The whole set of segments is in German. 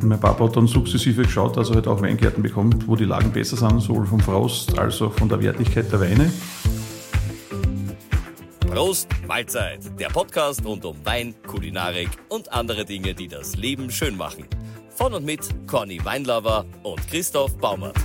Mein Papa hat dann sukzessive geschaut, dass er halt auch Weingärten bekommt, wo die Lagen besser sind, sowohl vom Frost als auch von der Wertigkeit der Weine. Prost, Mahlzeit, der Podcast rund um Wein, Kulinarik und andere Dinge, die das Leben schön machen. Von und mit Conny Weinlover und Christoph Baumert.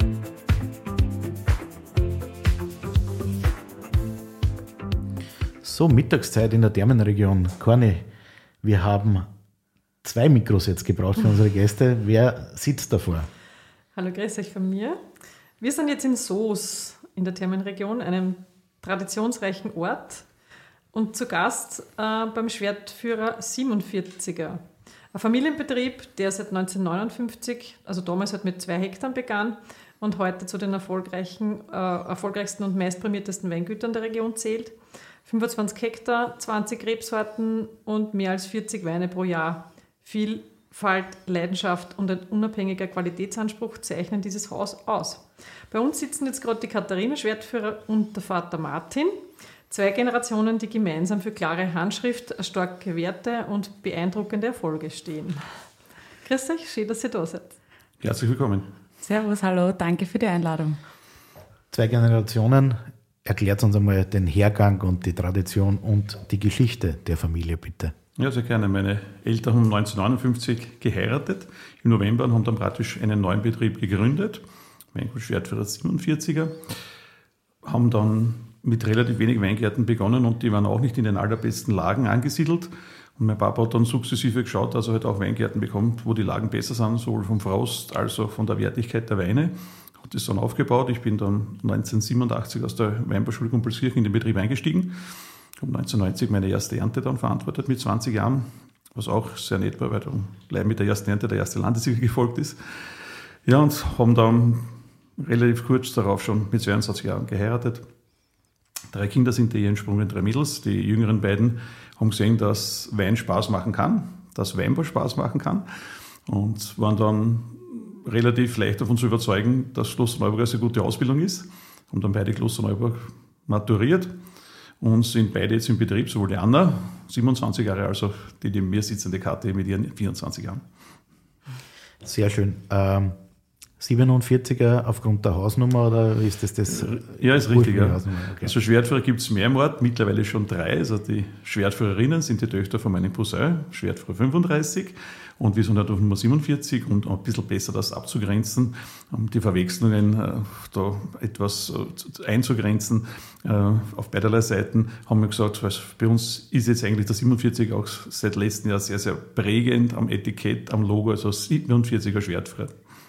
So, Mittagszeit in der Thermenregion. Conny, wir haben 2 Mikros jetzt gebraucht für unsere Gäste. Wer sitzt davor? Hallo, grüß euch von mir. Wir sind jetzt in Soos in der Thermenregion, einem traditionsreichen Ort, und zu Gast beim Schwertführer 47er. Ein Familienbetrieb, der seit 1959, also damals halt mit 2 Hektar begann und heute zu den erfolgreichsten und meistprämiertesten Weingütern der Region zählt. 25 Hektar, 20 Rebsorten und mehr als 40 Weine pro Jahr. Vielfalt, Leidenschaft und ein unabhängiger Qualitätsanspruch zeichnen dieses Haus aus. Bei uns sitzen jetzt gerade die Katharina Schwertführer und der Vater Martin. 2 Generationen, die gemeinsam für klare Handschrift, starke Werte und beeindruckende Erfolge stehen. Grüß euch, schön, dass ihr da seid. Herzlich willkommen. Servus, hallo, danke für die Einladung. 2 Generationen. Erklärt uns einmal den Hergang und die Tradition und die Geschichte der Familie, bitte. Ja, sehr gerne. Meine Eltern haben 1959 geheiratet im November und haben dann praktisch einen neuen Betrieb gegründet, Weingut Schwertführer 47er, haben dann mit relativ wenig Weingärten begonnen und die waren auch nicht in den allerbesten Lagen angesiedelt. Und mein Papa hat dann sukzessive geschaut, dass er halt auch Weingärten bekommt, wo die Lagen besser sind, sowohl vom Frost als auch von der Wertigkeit der Weine. Hat das dann aufgebaut. Ich bin dann 1987 aus der Weinbauschule Gumpelskirchen in den Betrieb eingestiegen. Habe 1990 meine erste Ernte dann verantwortet mit 20 Jahren, was auch sehr nett war, weil dann gleich mit der ersten Ernte der erste Landessieger gefolgt ist. Ja, und haben dann relativ kurz darauf schon mit 22 Jahren geheiratet. 3 Kinder sind die entsprungen, 3 Mädels. Die jüngeren beiden haben gesehen, dass Wein Spaß machen kann, dass Weinbau Spaß machen kann und waren dann relativ leicht davon zu überzeugen, dass Klosterneuburg eine gute Ausbildung ist. Haben dann beide Klosterneuburg maturiert und sind beide jetzt im Betrieb, sowohl die Anna, 27 Jahre, als auch die neben mir sitzende Kathi mit ihren 24 Jahren. Sehr schön. 47er aufgrund der Hausnummer oder ist das? Ja, ist richtig. Ja. Okay. Also Schwertführer gibt es mehr im Ort, mittlerweile schon 3. Also die Schwertführerinnen sind die Töchter von meinem Cousin, Schwertführer 35. Und wir sind halt auf Nummer 47 und ein bisschen besser das abzugrenzen, die Verwechslungen da etwas einzugrenzen. Auf beiderlei Seiten haben wir gesagt, bei uns ist jetzt eigentlich der 47 auch seit letztem Jahr sehr, sehr prägend am Etikett, am Logo, also 47er Schwertführer.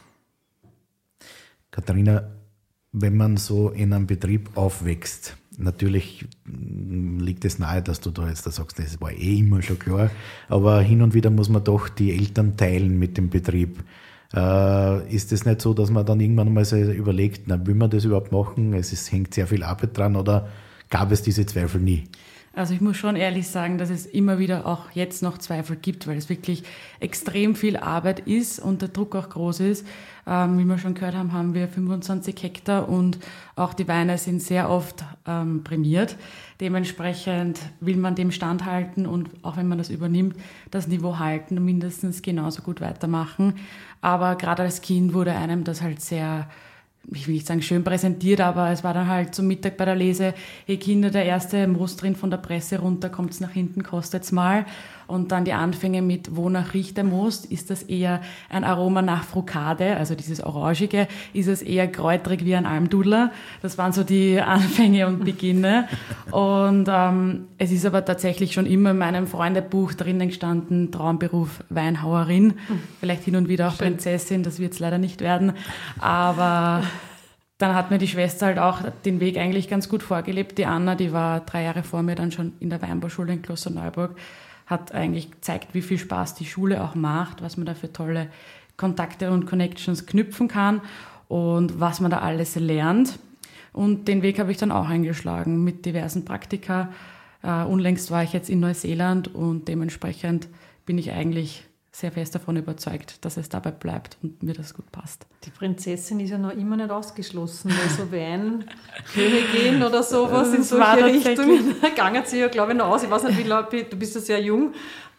Katharina, wenn man so in einem Betrieb aufwächst, natürlich liegt es nahe, dass du da jetzt sagst, das war immer schon klar, aber hin und wieder muss man doch die Eltern teilen mit dem Betrieb. Ist es nicht so, dass man dann irgendwann mal so überlegt, will man das überhaupt machen? Hängt sehr viel Arbeit dran oder gab es diese Zweifel nie? Also ich muss schon ehrlich sagen, dass es immer wieder auch jetzt noch Zweifel gibt, weil es wirklich extrem viel Arbeit ist und der Druck auch groß ist. Wie wir schon gehört haben, haben wir 25 Hektar und auch die Weine sind sehr oft prämiert. Dementsprechend will man dem standhalten und auch wenn man das übernimmt, das Niveau halten und mindestens genauso gut weitermachen. Aber gerade als Kind wurde einem das halt sehr, ich will nicht sagen schön präsentiert, aber es war dann halt zum Mittag bei der Lese, hey Kinder, der erste Most drin von der Presse runter, kommt's nach hinten, kostet's mal. Und dann die Anfänge mit, wonach riecht der Most? Ist das eher ein Aroma nach Frukade, also dieses Orangige? Ist es eher kräutrig wie ein Almdudler? Das waren so die Anfänge und Beginne. Und es ist aber tatsächlich schon immer in meinem Freundebuch drinnen gestanden, Traumberuf Weinhauerin. Vielleicht hin und wieder auch Prinzessin, das wird's leider nicht werden. Aber dann hat mir die Schwester halt auch den Weg eigentlich ganz gut vorgelebt. Die Anna, die war 3 Jahre vor mir dann schon in der Weinbauschule in Klosterneuburg, hat eigentlich gezeigt, wie viel Spaß die Schule auch macht, was man da für tolle Kontakte und Connections knüpfen kann und was man da alles lernt. Und den Weg habe ich dann auch eingeschlagen mit diversen Praktika. Unlängst war ich jetzt in Neuseeland und dementsprechend bin ich eigentlich sehr fest davon überzeugt, dass es dabei bleibt und mir das gut passt. Die Prinzessin ist ja noch immer nicht ausgeschlossen, weil so Weinkönigin oder sowas in solche Richtungen gangen sie ja, glaube ich, noch aus. Ich weiß nicht, wie lange, du bist ja sehr jung.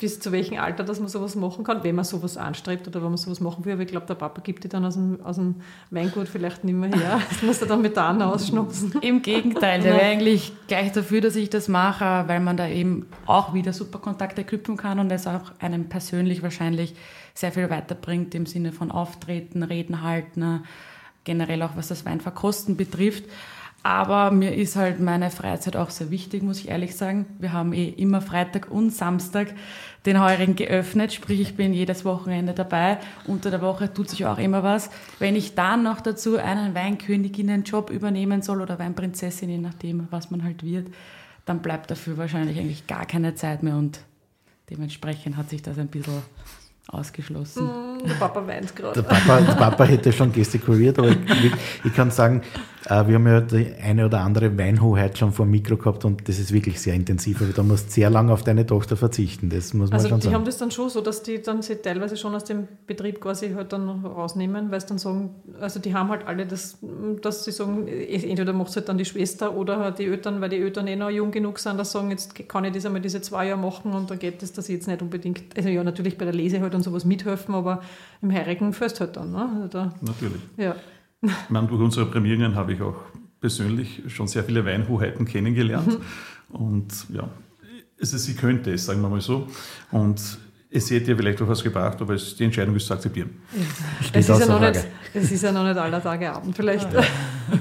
bis zu welchem Alter, dass man sowas machen kann, wenn man sowas anstrebt oder wenn man sowas machen will. Aber ich glaube, der Papa gibt die dann aus dem Weingut vielleicht nicht mehr her. Das muss er dann mit der Anna ausschnupsen. Im Gegenteil, der wäre eigentlich gleich dafür, dass ich das mache, weil man da eben auch wieder super Kontakte knüpfen kann und es auch einem persönlich wahrscheinlich sehr viel weiterbringt im Sinne von Auftreten, Reden halten, generell auch was das Weinverkosten betrifft. Aber mir ist halt meine Freizeit auch sehr wichtig, muss ich ehrlich sagen. Wir haben immer Freitag und Samstag den Heurigen geöffnet, sprich ich bin jedes Wochenende dabei. Unter der Woche tut sich auch immer was. Wenn ich dann noch dazu einen Weinköniginnen-Job übernehmen soll oder Weinprinzessin, je nachdem, was man halt wird, dann bleibt dafür wahrscheinlich eigentlich gar keine Zeit mehr und dementsprechend hat sich das ein bisschen ausgeschlossen. Der Papa weint gerade. Der Papa hätte schon gestikuliert, aber ich kann sagen, wir haben ja die eine oder andere Weinhoheit schon vor dem Mikro gehabt und das ist wirklich sehr intensiv. Aber da musst du sehr lange auf deine Tochter verzichten, das muss man schon sagen. Also die haben das dann schon so, dass die dann sie teilweise schon aus dem Betrieb quasi halt dann rausnehmen, weil sie dann sagen, also die haben halt alle das, dass sie sagen, entweder macht es halt dann die Schwester oder halt die Eltern, weil die Eltern noch jung genug sind, dass sagen, jetzt kann ich das einmal diese 2 Jahre machen und dann geht das, dass ich jetzt nicht unbedingt, also ja, natürlich bei der Lese halt und sowas mithelfen, aber im Heurigen fährst halt dann. Ne? Also da, natürlich. Ja. Ich meine, durch unsere Prämierungen habe ich auch persönlich schon sehr viele Weinhoheiten kennengelernt. Und ja, also sie könnte es, sagen wir mal so. Und es hätte ihr vielleicht auch was gebracht, aber die Entscheidung ist zu akzeptieren. Ja. Es ist ja noch nicht aller Tage Abend vielleicht. Ja.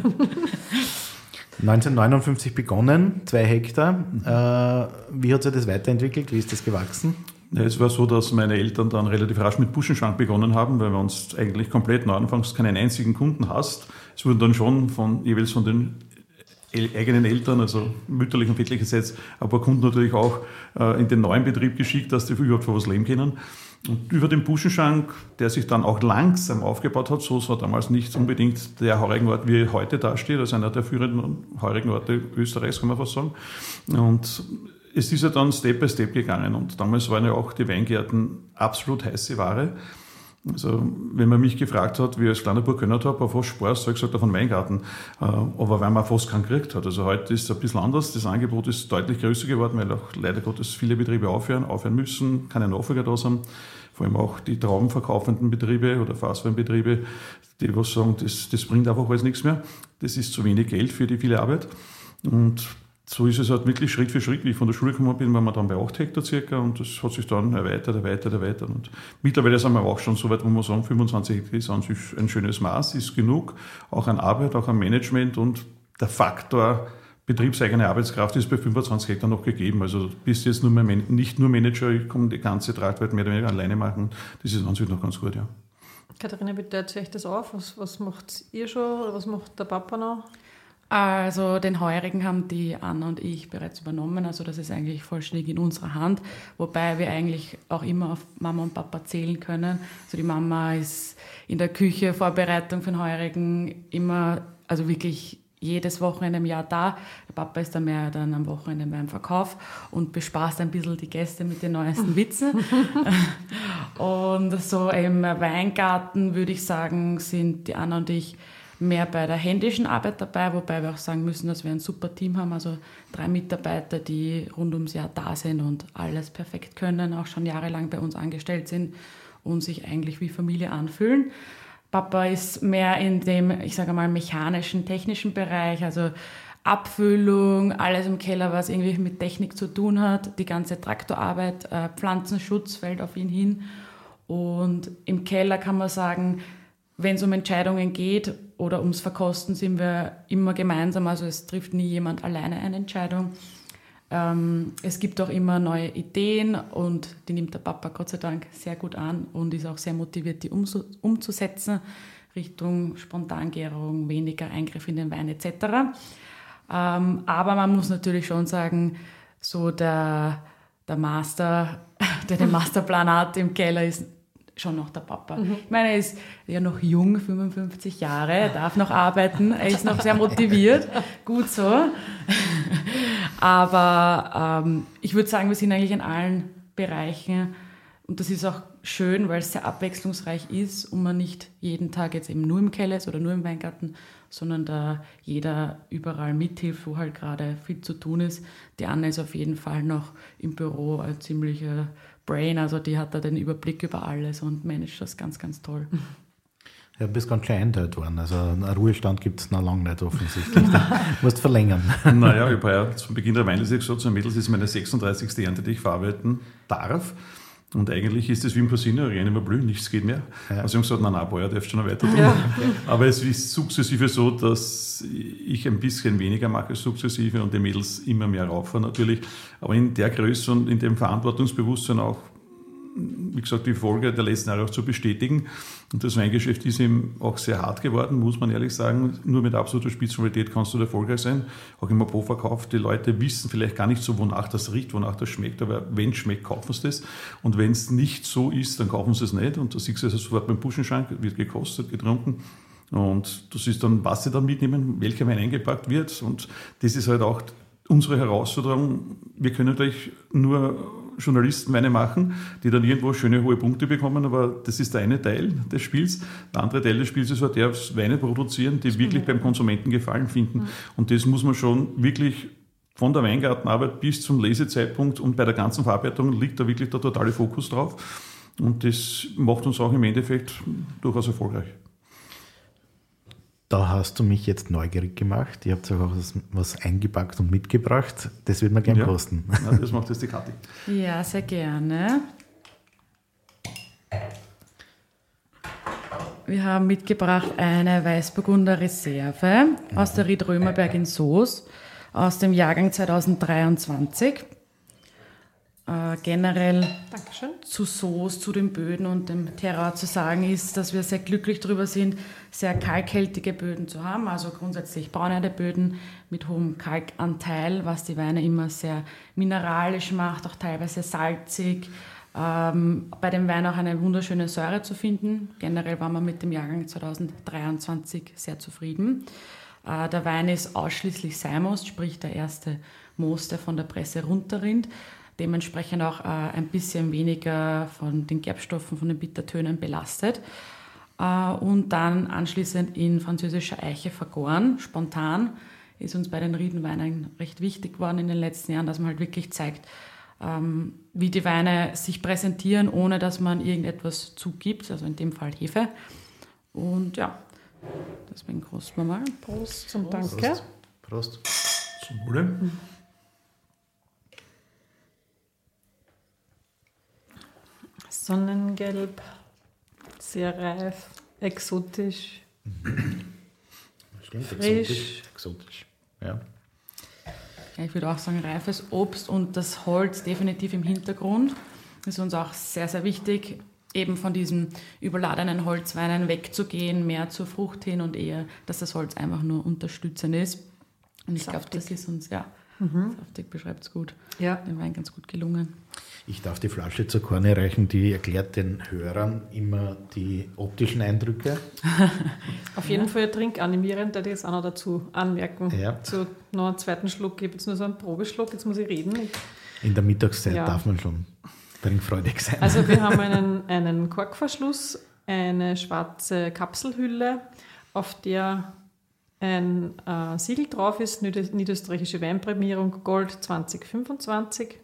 1959 begonnen, 2 Hektar. Wie hat sich das weiterentwickelt? Wie ist das gewachsen? Ja, es war so, dass meine Eltern dann relativ rasch mit Buschenschank begonnen haben, weil wir uns eigentlich komplett neu anfangs keinen einzigen Kunden hast. Es wurden dann schon jeweils von den eigenen Eltern, also mütterlich und väterlicherseits, ein paar Kunden natürlich auch in den neuen Betrieb geschickt, dass die überhaupt von was leben können. Und über den Buschenschank, der sich dann auch langsam aufgebaut hat, so war damals nicht unbedingt der Heurigenort, wie er heute dasteht, also einer der führenden Heurigenorte Österreichs, kann man fast sagen. Und es ist ja dann Step by Step gegangen und damals waren ja auch die Weingärten absolut heiße Ware. Also wenn man mich gefragt hat, wie ich als kleiner Bub gehört habe, auf was sparst, habe ich gesagt, auf einen Weingarten. Aber weil man fast keinen gekriegt hat. Also heute ist es ein bisschen anders. Das Angebot ist deutlich größer geworden, weil auch leider Gottes viele Betriebe aufhören müssen, keine Nachfolger da sind. Vor allem auch die traubenverkaufenden Betriebe oder Fassweinbetriebe, die was sagen, das bringt einfach alles nichts mehr. Das ist zu wenig Geld für die viele Arbeit. Und so ist es halt wirklich Schritt für Schritt, wie ich von der Schule gekommen bin, waren wir dann bei 8 Hektar circa und das hat sich dann erweitert. Und mittlerweile sind wir auch schon so weit, wo wir sagen, 25 Hektar ist an sich ein schönes Maß, ist genug, auch an Arbeit, auch an Management und der Faktor betriebseigene Arbeitskraft ist bei 25 Hektar noch gegeben. Also bist jetzt nicht nur Manager, ich kann die ganze Tragweite mehr oder weniger alleine machen, das ist an sich noch ganz gut, ja. Katharina, bitte erzählt euch das auf. Was macht ihr schon oder was macht der Papa noch? Also den Heurigen haben die Anna und ich bereits übernommen, also das ist eigentlich vollständig in unserer Hand, wobei wir eigentlich auch immer auf Mama und Papa zählen können. Also die Mama ist in der Küche, Vorbereitung für den Heurigen immer, also wirklich jedes Wochenende im Jahr da. Der Papa ist dann mehr dann am Wochenende beim Verkauf und bespaßt ein bisschen die Gäste mit den neuesten Witzen. Und so im Weingarten würde ich sagen, sind die Anna und ich mehr bei der händischen Arbeit dabei, wobei wir auch sagen müssen, dass wir ein super Team haben, also 3 Mitarbeiter, die rund ums Jahr da sind und alles perfekt können, auch schon jahrelang bei uns angestellt sind und sich eigentlich wie Familie anfühlen. Papa ist mehr in dem, ich sage mal, mechanischen, technischen Bereich, also Abfüllung, alles im Keller, was irgendwie mit Technik zu tun hat, die ganze Traktorarbeit, Pflanzenschutz fällt auf ihn hin und im Keller kann man sagen, wenn es um Entscheidungen geht oder ums Verkosten, sind wir immer gemeinsam. Also es trifft nie jemand alleine eine Entscheidung. Es gibt auch immer neue Ideen und die nimmt der Papa Gott sei Dank sehr gut an und ist auch sehr motiviert, die umzusetzen, Richtung Spontangärung, weniger Eingriff in den Wein etc. Aber man muss natürlich schon sagen, so der Master, der den Masterplan hat im Keller, ist schon noch der Papa. Ich meine, er ist ja noch jung, 55 Jahre, er darf noch arbeiten, er ist noch sehr motiviert, gut so. Aber ich würde sagen, wir sind eigentlich in allen Bereichen und das ist auch schön, weil es sehr abwechslungsreich ist und man nicht jeden Tag jetzt eben nur im Keller ist oder nur im Weingarten, sondern da jeder überall mithilft, wo halt gerade viel zu tun ist. Die Anna ist auf jeden Fall noch im Büro ein ziemlicher Brain, also die hat da den Überblick über alles und managt das ganz, ganz toll. Ja, du bist ganz schön einteilt worden. Also einen Ruhestand gibt es noch lange nicht offensichtlich. Du musst verlängern. Naja, ich habe ja zum Beginn der Weinlese gesagt, so Mädels ist meine 36. Ernte, die ich verarbeiten darf. Und eigentlich ist es wie im Casino, rein immer blühen, nichts geht mehr. Ja. Also ich habe gesagt, nein, Bauer, darfst schon noch weiter tun. Ja. Aber es ist sukzessive so, dass ich ein bisschen weniger mache, sukzessive, und die Mädels immer mehr rauffahren natürlich. Aber in der Größe und in dem Verantwortungsbewusstsein auch, wie gesagt, die Folge der letzten Jahre auch zu bestätigen. Und das Weingeschäft ist eben auch sehr hart geworden, muss man ehrlich sagen. Nur mit absoluter Spitzenqualität kannst du erfolgreich sein. Auch im Pro-Verkauf. Die Leute wissen vielleicht gar nicht so, wonach das riecht, wonach das schmeckt. Aber wenn es schmeckt, kaufen sie das. Und wenn es nicht so ist, dann kaufen sie es nicht. Und da siehst du also sofort beim Buschenschrank, wird gekostet, getrunken. Und du siehst dann, was sie dann mitnehmen, welcher Wein eingepackt wird. Und das ist halt auch unsere Herausforderung. Wir können natürlich nur Journalistenweine machen, die dann irgendwo schöne hohe Punkte bekommen, aber das ist der eine Teil des Spiels. Der andere Teil des Spiels ist halt der, Weine produzieren, die wirklich beim Konsumenten Gefallen finden. Und das muss man schon wirklich von der Weingartenarbeit bis zum Lesezeitpunkt und bei der ganzen Verarbeitung liegt da wirklich der totale Fokus drauf. Und das macht uns auch im Endeffekt durchaus erfolgreich. Da hast du mich jetzt neugierig gemacht. Ihr habt auch was eingepackt und mitgebracht. Das wird mir gerne kosten. Ja, das macht jetzt die Kathi. Ja, sehr gerne. Wir haben mitgebracht eine Weißburgunder Reserve aus der Ried Römerberg in Soos aus dem Jahrgang 2023. Generell Dankeschön. Zu Soos, zu den Böden und dem Terroir zu sagen ist, dass wir sehr glücklich darüber sind, sehr kalkhaltige Böden zu haben, also grundsätzlich Braunerdeböden mit hohem Kalkanteil, was die Weine immer sehr mineralisch macht, auch teilweise salzig. Bei dem Wein auch eine wunderschöne Säure zu finden. Generell waren wir mit dem Jahrgang 2023 sehr zufrieden. Der Wein ist ausschließlich Seimost, sprich der erste Most, der von der Presse runterrinnt. Dementsprechend auch ein bisschen weniger von den Gerbstoffen, von den Bittertönen belastet. Und dann anschließend in französischer Eiche vergoren, spontan. Ist uns bei den Riedenweinen recht wichtig geworden in den letzten Jahren, dass man halt wirklich zeigt, wie die Weine sich präsentieren, ohne dass man irgendetwas zugibt, also in dem Fall Hefe. Und ja, deswegen kosten wir mal. Prost zum Danke. Prost. Zum Wohle. Sonnengelb, sehr reif, exotisch, Stimmt, frisch. Exotisch. Ja. Ja, ich würde auch sagen, reifes Obst und das Holz definitiv im Hintergrund. Das ist uns auch sehr, sehr wichtig, eben von diesen überladenen Holzweinen wegzugehen, mehr zur Frucht hin und eher, dass das Holz einfach nur unterstützend ist. Und ich glaube, das ist uns, saftig beschreibt es gut, den Wein ganz gut gelungen. Ich darf die Flasche zur Korne reichen, die erklärt den Hörern immer die optischen Eindrücke. Auf jeden Fall trinkanimierend, da ich jetzt auch noch dazu anmerken. Ja. Zu noch einen zweiten Schluck, ich habe jetzt nur so einen Probeschluck, jetzt muss ich reden. In der Mittagszeit darf man schon trinkfreudig sein. Also wir haben einen Korkverschluss, eine schwarze Kapselhülle, auf der ein Siegel drauf ist, Niederösterreichische Weinprämierung Gold 2025.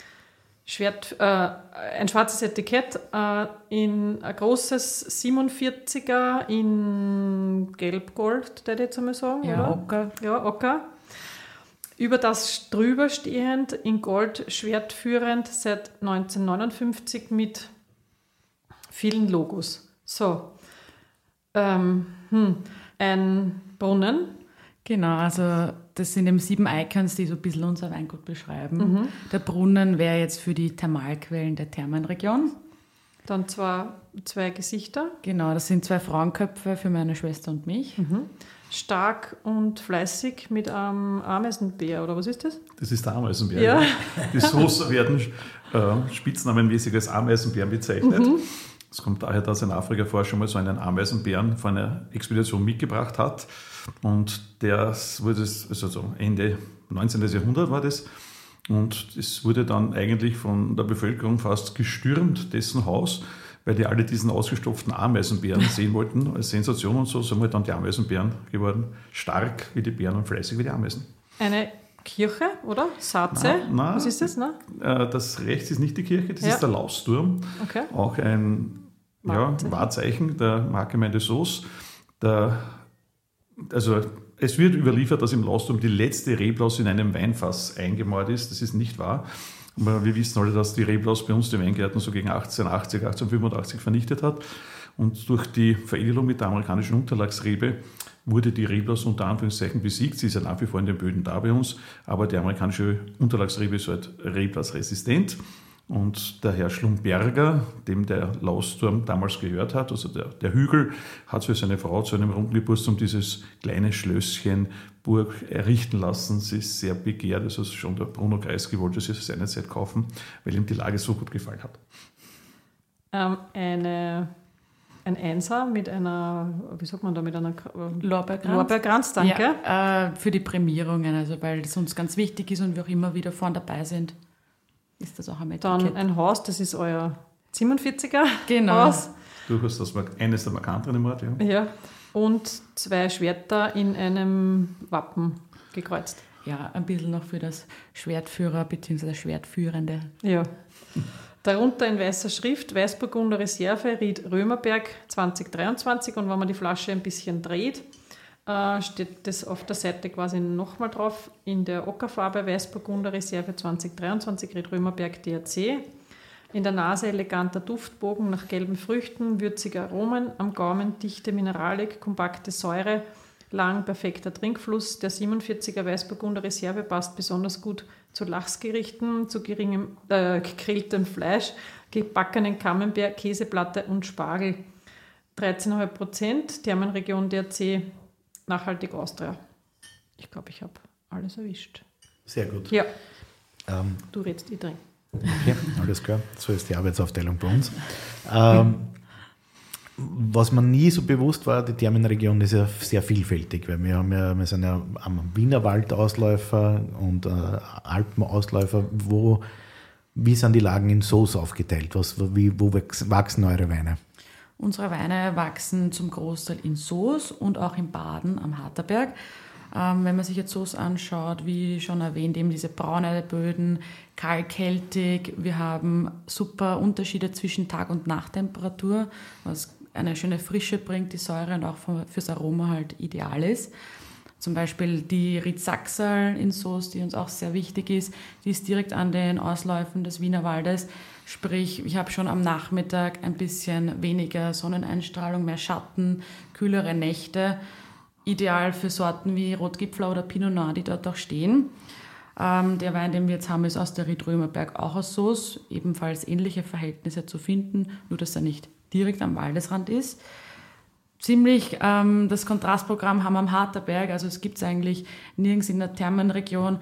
Ein schwarzes Etikett in ein großes 47er in Gelb-Gold, würde ich jetzt einmal sagen. Ja, oder? Ocker. Ja, Ocker. Über das drüber stehend, in Gold schwertführend, seit 1959 mit vielen Logos. So, ein Brunnen. Genau, also das sind eben 7 Icons, die so ein bisschen unser Weingut beschreiben. Der Brunnen wäre jetzt für die Thermalquellen der Thermenregion. Dann zwei Gesichter. Genau, das sind 2 Frauenköpfe für meine Schwester und mich. Stark und fleißig mit einem Ameisenbär, oder was ist das? Das ist der Ameisenbär. Ja. Die Soße werden spitznamenmäßig als Ameisenbären bezeichnet. Das kommt daher, dass ein Afrika-Forscher mal so einen Ameisenbären von einer Expedition mitgebracht hat. Und das wurde, also Ende 19. Jahrhundert war das. Und es wurde dann eigentlich von der Bevölkerung fast gestürmt, dessen Haus, weil die alle diesen ausgestopften Ameisenbären sehen wollten, als Sensation und so. So sind halt dann die Ameisenbären geworden. Stark wie die Bären und fleißig wie die Ameisen. Eine Kirche, oder? Saatze? Nein, was ist das? Nein? Das rechts ist nicht die Kirche, das Ja. ist der Lausturm. Okay. Auch ein Wahrzeichen der Marktgemeinde Soos. Also es wird überliefert, dass im Lausturm die letzte Reblaus in einem Weinfass eingemauert ist. Das ist nicht wahr. Aber wir wissen alle, dass die Reblaus bei uns die Weingärten so gegen 1880, 1885 vernichtet hat. Und durch die Veredelung mit der amerikanischen Unterlagsrebe wurde die Reblaus unter Anführungszeichen besiegt. Sie ist ja nach wie vor in den Böden da bei uns, aber die amerikanische Unterlagsrebe ist halt reblausresistent. Und der Herr Schlumberger, dem der Lausturm damals gehört hat, also der Hügel, hat für seine Frau zu einem runden Geburtstag dieses kleine Schlösschen Burg errichten lassen. Sie ist sehr begehrt, also schon der Bruno Kreisky wollte sie seinerzeit kaufen, weil ihm die Lage so gut gefallen hat. Ein Einser mit einer, wie sagt man da, mit einer Lorbeerkranz, danke. Ja, für die Prämierungen, also weil das uns ganz wichtig ist und wir auch immer wieder vorne dabei sind, ist das auch ein Etikett. Dann ein Haus, das ist euer 47er Genau. Haus. Durchaus eines der markanteren im Ort, ja. Ja. Und 2 Schwerter in einem Wappen gekreuzt. Ja, ein bisschen noch für das Schwertführer bzw. Schwertführende. Ja. Darunter in weißer Schrift Weißburgunder Reserve Ried Römerberg 2023 und wenn man die Flasche ein bisschen dreht, steht das auf der Seite quasi nochmal drauf in der Ockerfarbe Weißburgunder Reserve 2023 Ried Römerberg DRC. In der Nase eleganter Duftbogen nach gelben Früchten, würzige Aromen, am Gaumen dichte Mineralik, kompakte Säure, lang perfekter Trinkfluss. Der 47er Weißburgunder Reserve passt besonders gut zu Lachsgerichten, zu geringem gegrilltem Fleisch, gebackenen Camembert, Käseplatte und Spargel. 13,5%, Thermenregion DRC, nachhaltig Austria. Ich glaube, ich habe alles erwischt. Sehr gut. Ja, du redest, ich trinke. Okay, alles klar. So ist die Arbeitsaufteilung bei uns. Was mir nie so bewusst war, die Thermenregion ist ja sehr vielfältig, weil wir sind ja am Wienerwald-Ausläufer und Alpen-Ausläufer. Wie sind die Lagen in Soos aufgeteilt? Wo wachsen eure Weine? Unsere Weine wachsen zum Großteil in Soos und auch in Baden am Harterberg. Wenn man sich jetzt Soos anschaut, wie schon erwähnt, eben diese braune Böden, kalkhaltig. Wir haben super Unterschiede zwischen Tag- und Nachttemperatur, was eine schöne Frische bringt, die Säure und auch fürs Aroma halt ideal ist. Zum Beispiel die Ried Sachsal in Soos, die uns auch sehr wichtig ist, die ist direkt an den Ausläufen des Wienerwaldes. Sprich, ich habe schon am Nachmittag ein bisschen weniger Sonneneinstrahlung, mehr Schatten, kühlere Nächte. Ideal für Sorten wie Rotgipfler oder Pinot Noir, die dort auch stehen. Der Wein, den wir jetzt haben, ist aus der Ried Römerberg, auch aus Soos. Ebenfalls ähnliche Verhältnisse zu finden, nur dass er nicht direkt am Waldesrand ist. Ziemlich das Kontrastprogramm haben wir am Harterberg, also es gibt es eigentlich nirgends in der Thermenregion.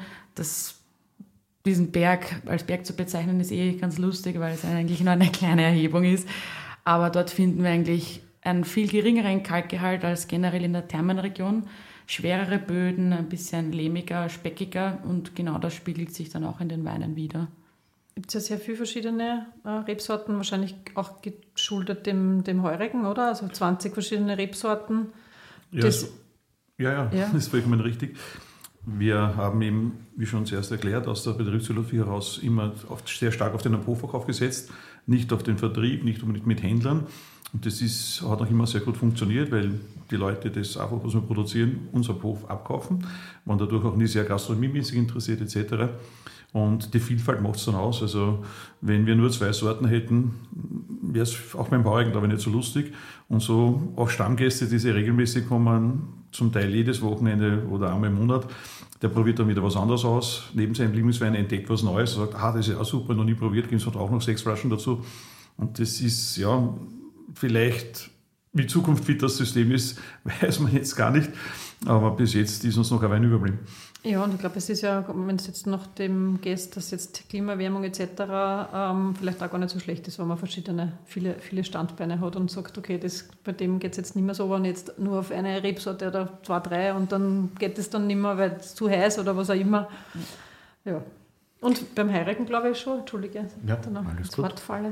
Diesen Berg als Berg zu bezeichnen, ist ganz lustig, weil es eigentlich nur eine kleine Erhebung ist. Aber dort finden wir eigentlich einen viel geringeren Kalkgehalt als generell in der Thermenregion. Schwerere Böden, ein bisschen lehmiger, speckiger und genau das spiegelt sich dann auch in den Weinen wider. Gibt es ja sehr viele verschiedene Rebsorten, wahrscheinlich auch geschuldet dem Heurigen, oder? Also 20 verschiedene Rebsorten. Ja, das ist vollkommen richtig. Wir haben eben, wie schon zuerst erklärt, aus der Betriebsphilosophie heraus immer sehr stark auf den Abhofverkauf gesetzt, nicht auf den Vertrieb, nicht unbedingt mit Händlern. Und das hat auch immer sehr gut funktioniert, weil die Leute das einfach, was wir produzieren, unser Hof abkaufen, waren dadurch auch nie sehr gastronomiemäßig interessiert etc. Und die Vielfalt macht es dann aus. Also wenn wir nur 2 Sorten hätten, wäre es auch beim Bauern, glaube ich, nicht so lustig. Und so auch Stammgäste, die sehr regelmäßig kommen, zum Teil jedes Wochenende oder einmal im Monat, der probiert dann wieder was anderes aus. Neben seinem Lieblingswein entdeckt was Neues, sagt, das ist ja auch super, noch nie probiert, gibt es auch noch 6 Flaschen dazu. Und das ist, ja, vielleicht, wie zukunftsfit das System ist, weiß man jetzt gar nicht. Aber bis jetzt ist uns noch ein Wein überblieben. Ja, und ich glaube, es ist ja, wenn es jetzt nach dem geht, dass jetzt Klimaerwärmung etc. Vielleicht auch gar nicht so schlecht ist, wenn man viele Standbeine hat und sagt, okay, bei dem geht es jetzt nicht mehr so, wenn jetzt nur auf eine Rebsorte oder 2, 3 und dann geht es dann nicht mehr, weil es zu heiß oder was auch immer. Ja. Und beim Heurigen glaube ich schon, Entschuldige, ja, dann noch alles ins gut. Wort falle,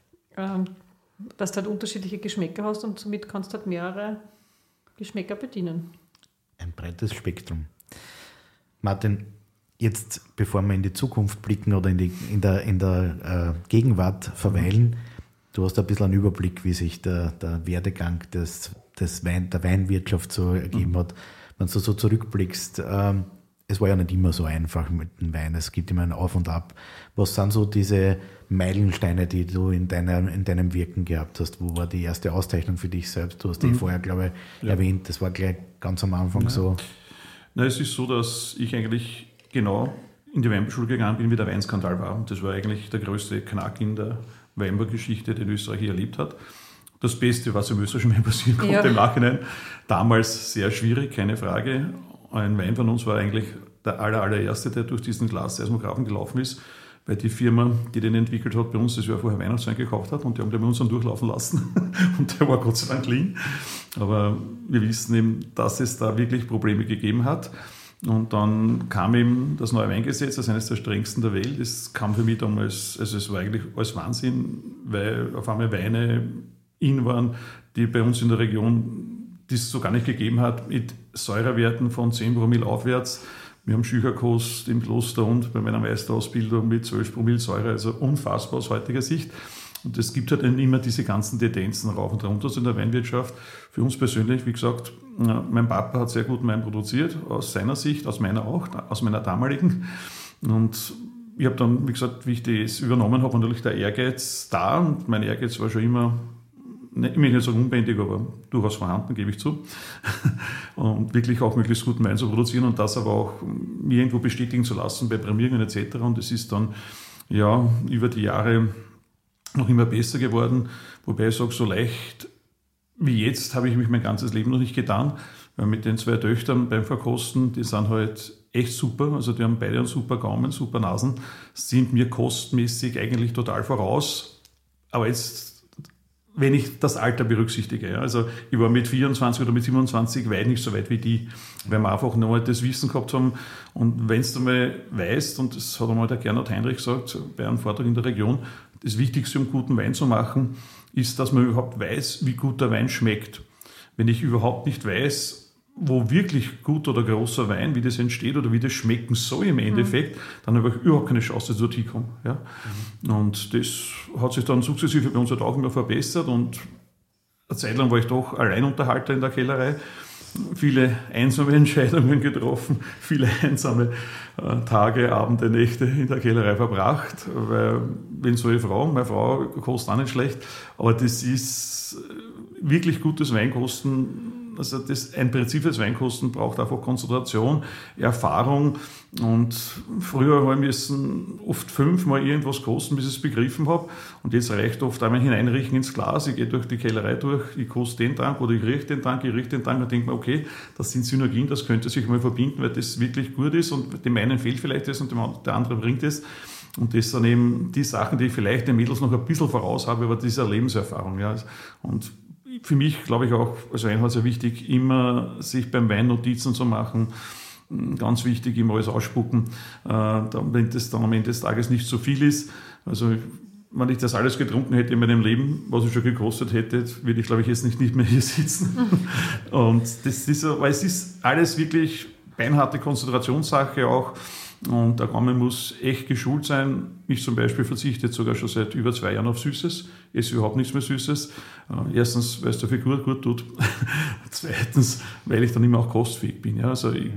dass du halt unterschiedliche Geschmäcker hast und somit kannst du halt mehrere Geschmäcker bedienen. Ein breites Spektrum. Martin, jetzt, bevor wir in die Zukunft blicken oder in der Gegenwart verweilen, du hast ein bisschen einen Überblick, wie sich der Werdegang der Weinwirtschaft so ergeben hat. Wenn du so zurückblickst, es war ja nicht immer so einfach mit dem Wein, es gibt immer ein Auf und Ab. Was sind so diese Meilensteine, die du in deinem Wirken gehabt hast? Wo war die erste Auszeichnung für dich selbst? Du hast die vorher, glaube ich, erwähnt, das war gleich ganz am Anfang so. Na, es ist so, dass ich eigentlich genau in die Weinbauschule gegangen bin, wie der Weinskandal war. Und das war eigentlich der größte Knack in der Weinbaugeschichte, den Österreich je erlebt hat. Das Beste, was im österreichischen Wein passieren konnte im Nachhinein. Damals sehr schwierig, keine Frage. Ein Wein von uns war eigentlich der allererste, der durch diesen Glasseismographen gelaufen ist, weil die Firma, die den entwickelt hat, bei uns das Jahr vorher Weihnachtswein gekauft hat und die haben den bei uns dann durchlaufen lassen. Und der war Gott sei Dank clean. Aber wir wissen eben, dass es da wirklich Probleme gegeben hat. Und dann kam eben das neue Weingesetz, das eines der strengsten der Welt. Das kam für mich damals, also es war eigentlich alles Wahnsinn, weil auf einmal Weine in waren, die bei uns in der Region die es so gar nicht gegeben hat, mit Säurewerten von 10 Promille aufwärts. Wir haben Schücherkost im Kloster und bei meiner Meisterausbildung mit 12 Promille Säure, also unfassbar aus heutiger Sicht. Und es gibt halt immer diese ganzen Tendenzen rauf und runter in der Weinwirtschaft. Für uns persönlich, wie gesagt, mein Papa hat sehr gut Wein produziert, aus seiner Sicht, aus meiner auch, aus meiner damaligen. Und ich habe dann, wie gesagt, wie ich das übernommen habe, natürlich der Ehrgeiz da. Und mein Ehrgeiz war schon immer, ich möchte nicht sagen unbändig, aber durchaus vorhanden, gebe ich zu. Und wirklich auch möglichst guten Wein zu produzieren und das aber auch mir irgendwo bestätigen zu lassen bei Prämierungen etc. Und es ist dann ja über die Jahre noch immer besser geworden. Wobei ich sage, so leicht wie jetzt habe ich mich mein ganzes Leben noch nicht getan. Weil mit den 2 Töchtern beim Verkosten, die sind halt echt super. Also die haben beide einen super Gaumen, super Nasen, sind mir kostmäßig eigentlich total voraus. Aber jetzt, wenn ich das Alter berücksichtige. Ja. Also ich war mit 24 oder mit 27 weit nicht so weit wie die, weil wir einfach noch das Wissen gehabt haben. Und wenn du mal weißt, und das hat einmal der Gernot Heinrich gesagt, bei einem Vortrag in der Region, das Wichtigste, um guten Wein zu machen, ist, dass man überhaupt weiß, wie gut der Wein schmeckt. Wenn ich überhaupt nicht weiß, wo wirklich gut oder großer Wein, wie das entsteht oder wie das schmecken soll im Endeffekt, dann habe ich überhaupt keine Chance, dass ich dorthin komme. Ja? Und das hat sich dann sukzessive bei uns halt auch immer verbessert und eine Zeit lang war ich doch Alleinunterhalter in der Kellerei. Viele einsame Entscheidungen getroffen, viele einsame Tage, Abende, Nächte in der Kellerei verbracht, weil, wen soll ich fragen? Meine Frau kostet auch nicht schlecht, aber das ist wirklich gutes Weinkosten. Also ein präzises Weinkosten braucht einfach Konzentration, Erfahrung und früher habe ich müssen oft 5-mal irgendwas kosten, bis ich es begriffen habe und jetzt reicht oft einmal hineinriechen ins Glas, ich gehe durch die Kellerei durch, ich koste den Tank oder ich rieche den Tank und denke mir, okay, das sind Synergien, das könnte sich mal verbinden, weil das wirklich gut ist und dem einen fehlt vielleicht das und der andere bringt es. Und das sind eben die Sachen, die ich vielleicht den Mädels noch ein bisschen voraus habe, aber diese Lebenserfahrung. Ja. Und für mich, glaube ich auch, als Weinhauer sehr wichtig, immer sich beim Wein Notizen zu machen. Ganz wichtig, immer alles ausspucken, wenn das dann am Ende des Tages nicht so viel ist. Also, wenn ich das alles getrunken hätte in meinem Leben, was ich schon gekostet hätte, würde ich, glaube ich, jetzt nicht mehr hier sitzen. Und das ist, weil es ist alles wirklich beinharte Konzentrationssache auch. Und der Gaumen muss echt geschult sein. Ich zum Beispiel verzichte jetzt sogar schon seit über 2 Jahren auf Süßes. Esse überhaupt nichts mehr Süßes. Erstens, weil es der Figur gut tut. Zweitens, weil ich dann immer auch kostfähig bin. Ja, also ich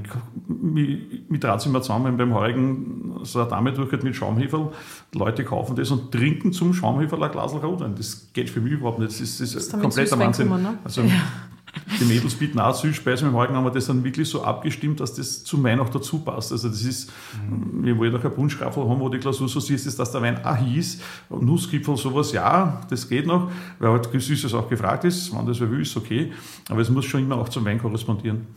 trage es immer zusammen beim Heurigen so eine Dame durch mit Schaumheferl. Leute kaufen das und trinken zum Schaumheferl ein Glas Rotwein. Das geht für mich überhaupt nicht. Das ist kompletter Wahnsinn. Ne? Also, die Mädels bieten auch Süßspeisen. Im Heurigen haben wir das dann wirklich so abgestimmt, dass das zum Wein auch dazu passt. Also das ist, wir wollen auch ein Punschgraffel haben, wo die Glasur so süß ist, dass der Wein auch hieß. Nussgipfel, sowas, ja, das geht noch, weil halt Süßes auch gefragt ist. Wenn das wer will, ist okay. Aber es muss schon immer auch zum Wein korrespondieren.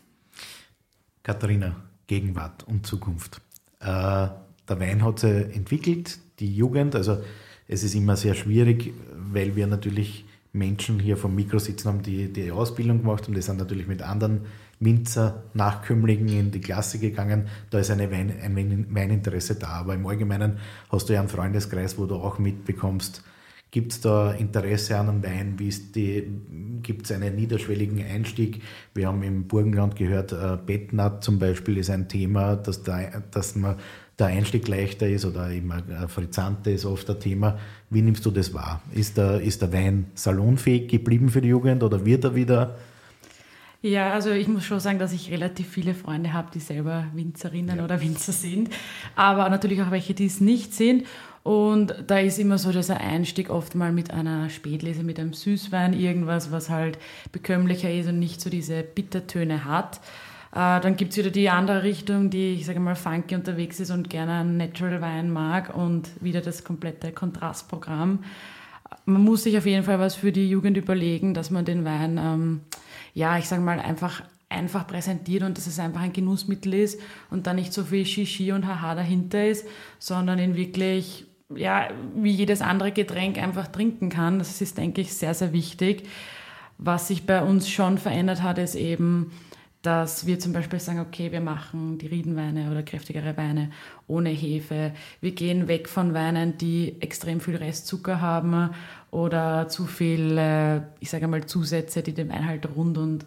Katharina, Gegenwart und Zukunft. Der Wein hat sich entwickelt, die Jugend, also es ist immer sehr schwierig, weil wir natürlich Menschen hier vom Mikro sitzen haben, die Ausbildung gemacht haben. Die sind natürlich mit anderen Winzer-Nachkömmlingen in die Klasse gegangen. Da ist ein Weininteresse da. Aber im Allgemeinen hast du ja einen Freundeskreis, wo du auch mitbekommst, Gibt es da Interesse an einem Wein? Gibt es einen niederschwelligen Einstieg? Wir haben im Burgenland gehört, Bettnat zum Beispiel ist ein Thema, dass der Einstieg leichter ist oder eben Frizzante ist oft ein Thema. Wie nimmst du das wahr? Ist der Wein salonfähig geblieben für die Jugend oder wird er wieder? Ja, also ich muss schon sagen, dass ich relativ viele Freunde habe, die selber Winzerinnen oder Winzer sind, aber natürlich auch welche, die es nicht sind. Und da ist immer so dieser Einstieg oft mal mit einer Spätlese, mit einem Süßwein, irgendwas, was halt bekömmlicher ist und nicht so diese Bittertöne hat. Dann gibt es wieder die andere Richtung, die, ich sage mal, funky unterwegs ist und gerne einen Natural Wein mag und wieder das komplette Kontrastprogramm. Man muss sich auf jeden Fall was für die Jugend überlegen, dass man den Wein, ich sage mal, einfach präsentiert und dass es einfach ein Genussmittel ist und da nicht so viel Shishi und Haha dahinter ist, sondern ihn wirklich, wie jedes andere Getränk einfach trinken kann. Das ist, denke ich, sehr, sehr wichtig. Was sich bei uns schon verändert hat, ist eben, dass wir zum Beispiel sagen, okay, wir machen die Riedenweine oder kräftigere Weine ohne Hefe. Wir gehen weg von Weinen, die extrem viel Restzucker haben oder zu viel, Zusätze, die den Wein halt rund und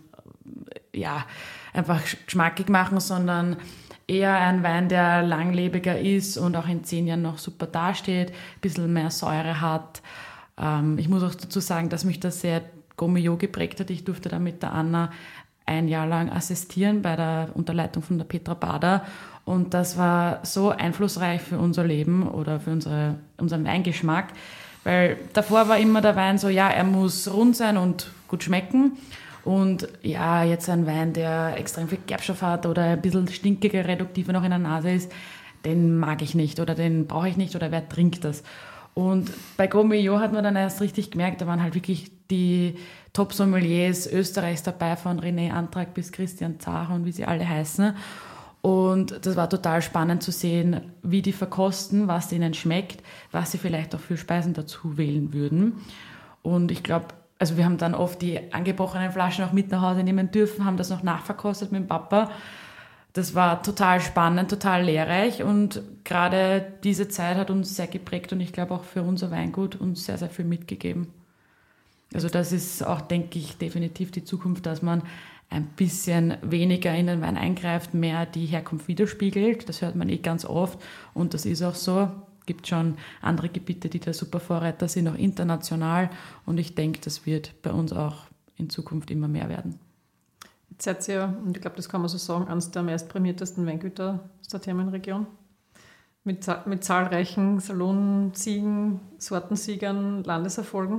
einfach geschmackig machen, sondern eher ein Wein, der langlebiger ist und auch in 10 Jahren noch super dasteht, ein bisschen mehr Säure hat. Ich muss auch dazu sagen, dass mich das sehr Gomio geprägt hat. Ich durfte da mit der Anna 1 Jahr lang assistieren bei der Unterleitung von der Petra Bader und das war so einflussreich für unser Leben oder für unseren Weingeschmack, weil davor war immer der Wein so, er muss rund sein und gut schmecken und jetzt ein Wein, der extrem viel Gerbstoff hat oder ein bisschen stinkiger, reduktiver noch in der Nase ist, den mag ich nicht oder den brauche ich nicht oder wer trinkt das? Und bei Gomio hat man dann erst richtig gemerkt, da waren halt wirklich die Top-Sommeliers Österreichs dabei, von René Antrag bis Christian Zacher und wie sie alle heißen. Und das war total spannend zu sehen, wie die verkosten, was ihnen schmeckt, was sie vielleicht auch für Speisen dazu wählen würden. Und ich glaube, also wir haben dann oft die angebrochenen Flaschen auch mit nach Hause nehmen dürfen, haben das noch nachverkostet mit dem Papa. Das war total spannend, total lehrreich und gerade diese Zeit hat uns sehr geprägt und ich glaube auch für unser Weingut uns sehr, sehr viel mitgegeben. Also das ist auch, denke ich, definitiv die Zukunft, dass man ein bisschen weniger in den Wein eingreift, mehr die Herkunft widerspiegelt. Das hört man ganz oft und das ist auch so. Es gibt schon andere Gebiete, die da super Vorreiter sind, auch international und ich denke, das wird bei uns auch in Zukunft immer mehr werden. Jetzt seid ihr, und ich glaube, das kann man so sagen, eines der meistprämiertesten Weingüter aus der Themenregion. Mit zahlreichen Salonsiegen, Sortensiegern, Landeserfolgen.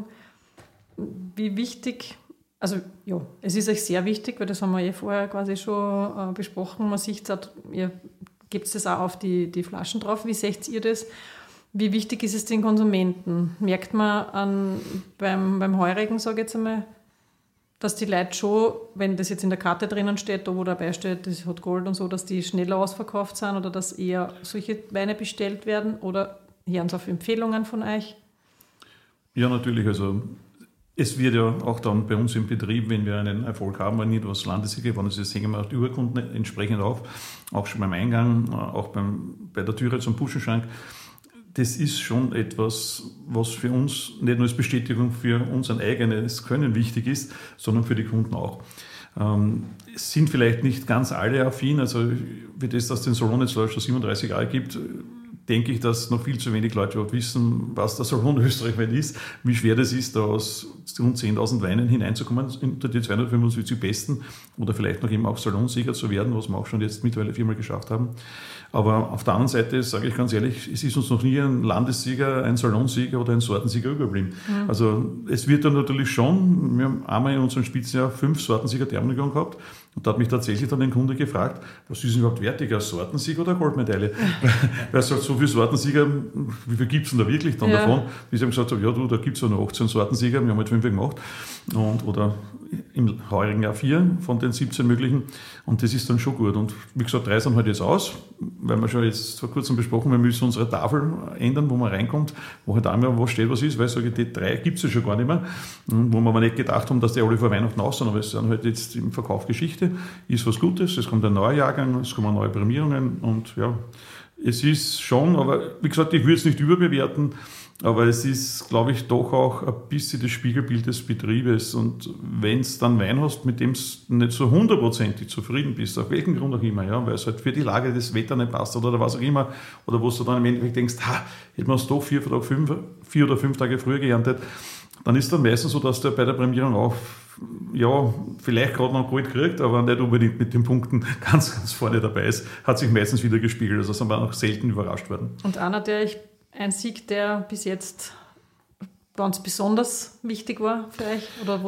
Wie wichtig, es ist euch sehr wichtig, weil das haben wir vorher quasi schon besprochen. Man sieht es, ihr gebt es auch auf die Flaschen drauf. Wie seht ihr das? Wie wichtig ist es den Konsumenten? Merkt man beim Heurigen, sage ich jetzt einmal, dass die Leute schon, wenn das jetzt in der Karte drinnen steht, da wo dabei steht, das hat Gold und so, dass die schneller ausverkauft sind oder dass eher solche Weine bestellt werden oder hören Sie auf Empfehlungen von euch? Ja, natürlich. Also es wird ja auch dann bei uns im Betrieb, wenn wir einen Erfolg haben, wenn nicht was Landessieger gewonnen ist, hängen wir auch die Urkunden entsprechend auf, auch schon beim Eingang, auch bei der Türe zum Puschenschrank. Das ist schon etwas, was für uns nicht nur als Bestätigung für unser eigenes Können wichtig ist, sondern für die Kunden auch. Es sind vielleicht nicht ganz alle affin, also wie das den Salon jetzt schon 37 Jahre gibt, denke ich, dass noch viel zu wenig Leute überhaupt wissen, was der Salon Österreich ist, wie schwer das ist, da aus rund 10.000 Weinen hineinzukommen, unter die 275 Besten oder vielleicht noch immer auch Salonsieger zu werden, was wir auch schon jetzt mittlerweile 4-mal geschafft haben. Aber auf der anderen Seite sage ich ganz ehrlich, es ist uns noch nie ein Landessieger, ein Salonsieger oder ein Sortensieger überblieben. Mhm. Also es wird dann natürlich schon, wir haben einmal in unserem Spitzenjahr 5 Sortensieger Thermenregion gehabt und da hat mich tatsächlich dann ein Kunde gefragt, was ist denn überhaupt wertiger, Sortensieger oder Goldmedaille? Weil er sagt, so viele Sortensieger, wie viel gibt es denn da wirklich dann davon? Bis ich ihm gesagt habe, ja du, da gibt es ja noch 18 Sortensieger, wir haben halt 5 gemacht oder im heurigen Jahr 4 von den 17 möglichen und das ist dann schon gut. Und wie gesagt, 3 sind halt jetzt aus, weil wir schon jetzt vor kurzem besprochen, wir müssen unsere Tafel ändern, wo man reinkommt, wo halt einmal was steht, was ist, weil ich sage, die 3 gibt es ja schon gar nicht mehr, wo wir aber nicht gedacht haben, dass die alle vor Weihnachten aus sind, aber es sind halt jetzt im Verkauf Geschichte, ist was Gutes, es kommt ein neuer Jahrgang, es kommen neue Prämierungen und ja, es ist schon, aber wie gesagt, ich würde es nicht überbewerten. Aber es ist, glaube ich, doch auch ein bisschen das Spiegelbild des Betriebes. Und wenn du dann Wein hast, mit dem du nicht so 100% zufrieden bist, auf welchen Grund auch immer, ja, weil es halt für die Lage das Wetter nicht passt oder was auch immer, oder wo du dann im Endeffekt denkst, hätten wir es doch 4 oder 5 Tage früher geerntet, dann ist dann meistens so, dass der bei der Prämierung auch, ja, vielleicht gerade noch Gold kriegt, aber nicht unbedingt mit den Punkten ganz, ganz vorne dabei ist, hat sich meistens wieder gespiegelt. Also sind wir noch selten überrascht worden. Und ein Sieg, der bis jetzt ganz besonders wichtig war für euch? Oder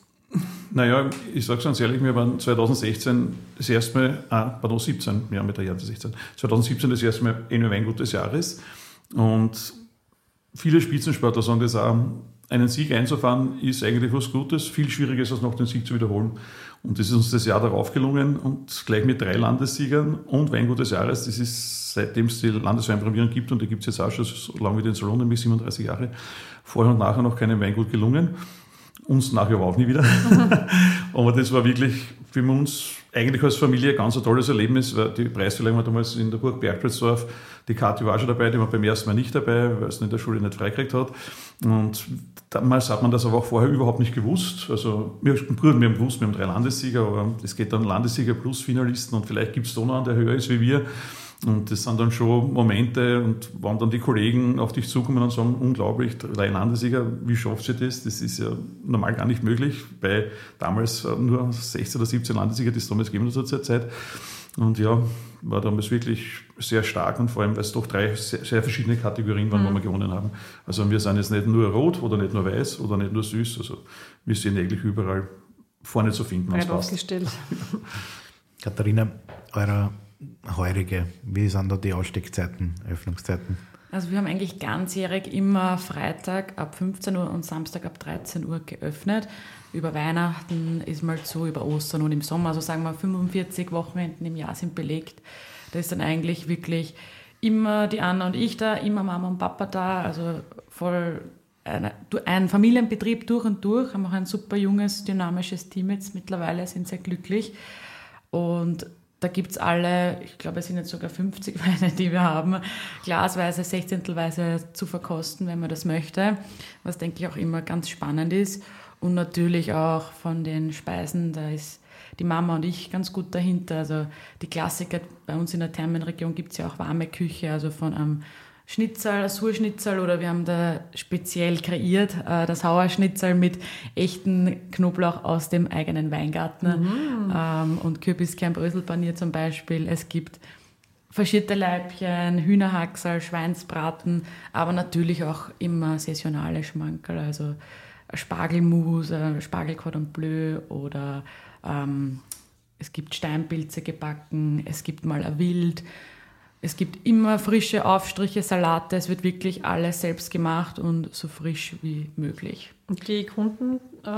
Naja, ich sage es ganz ehrlich, wir waren 2016 das erste Mal, 2017, ja mit der Jahr 2017 das erste Mal in Weingut des Jahres. Und viele Spitzensportler sagen das auch, einen Sieg einzufahren ist eigentlich was Gutes, viel schwieriger ist es noch, den Sieg zu wiederholen. Und das ist uns das Jahr darauf gelungen und gleich mit 3 Landessiegern und Weingut des Jahres. Das ist, seitdem es die Landesweinprämierung gibt, und die gibt es jetzt auch schon so lange wie den Salon, nämlich 37 Jahre, vorher und nachher noch keinem Weingut gelungen. Uns nachher aber auch nie wieder. Aber das war wirklich für uns eigentlich als Familie ein ganz tolles Erlebnis, weil die Preisverleihung war damals in der Burg Bergpretzdorf. Die Kathi war schon dabei, die war beim ersten Mal nicht dabei, weil es in der Schule nicht freigekriegt hat. Und damals hat man das aber auch vorher überhaupt nicht gewusst. Also wir haben gewusst, wir haben 3 Landessieger, aber es geht dann Landessieger plus Finalisten und vielleicht gibt es da noch einen, der höher ist wie wir. Und das sind dann schon Momente, und wenn dann die Kollegen auf dich zukommen und sagen, unglaublich, 3 Landessieger, wie schafft ihr das? Das ist ja normal gar nicht möglich, bei damals nur 16 oder 17 Landessieger, die es damals gegeben hat zur Zeit. Und ja, war damals wirklich sehr stark, und vor allem, weil es doch 3 sehr, sehr verschiedene Kategorien waren, wo wir gewonnen haben. Also wir sind jetzt nicht nur rot oder nicht nur weiß oder nicht nur süß, also wir sind eigentlich überall vorne zu finden. Breit aufgestellt. Katharina, eure Heurige, wie sind da die Aussteckzeiten, Öffnungszeiten? Also wir haben eigentlich ganzjährig immer Freitag ab 15 Uhr und Samstag ab 13 Uhr geöffnet. Über Weihnachten ist mal so, über Ostern und im Sommer, also sagen wir 45 Wochenenden im Jahr sind belegt. Da ist dann eigentlich wirklich immer die Anna und ich da, immer Mama und Papa da, also voll ein Familienbetrieb durch und durch, haben auch ein super junges, dynamisches Team jetzt mittlerweile, sind sehr glücklich. Und da gibt es alle, ich glaube, es sind jetzt sogar 50 Weine, die wir haben, glasweise, sechzehntelweise zu verkosten, wenn man das möchte, was, denke ich, auch immer ganz spannend ist. Und natürlich auch von den Speisen, da ist die Mama und ich ganz gut dahinter. Also die Klassiker, bei uns in der Thermenregion gibt es ja auch warme Küche, also von einem Schnitzel, Surschnitzel, oder wir haben da speziell kreiert, das Hauerschnitzel mit echten Knoblauch aus dem eigenen Weingarten und Kürbiskernbröselpanier zum Beispiel. Es gibt faschierte Leibchen, Hühnerhaxal, Schweinsbraten, aber natürlich auch immer saisonale Schmankerl, also Spargelmus, Spargel Cordon Bleu, oder es gibt Steinpilze gebacken, es gibt mal ein Wild. Es gibt immer frische Aufstriche, Salate, es wird wirklich alles selbst gemacht und so frisch wie möglich. Und die Kunden,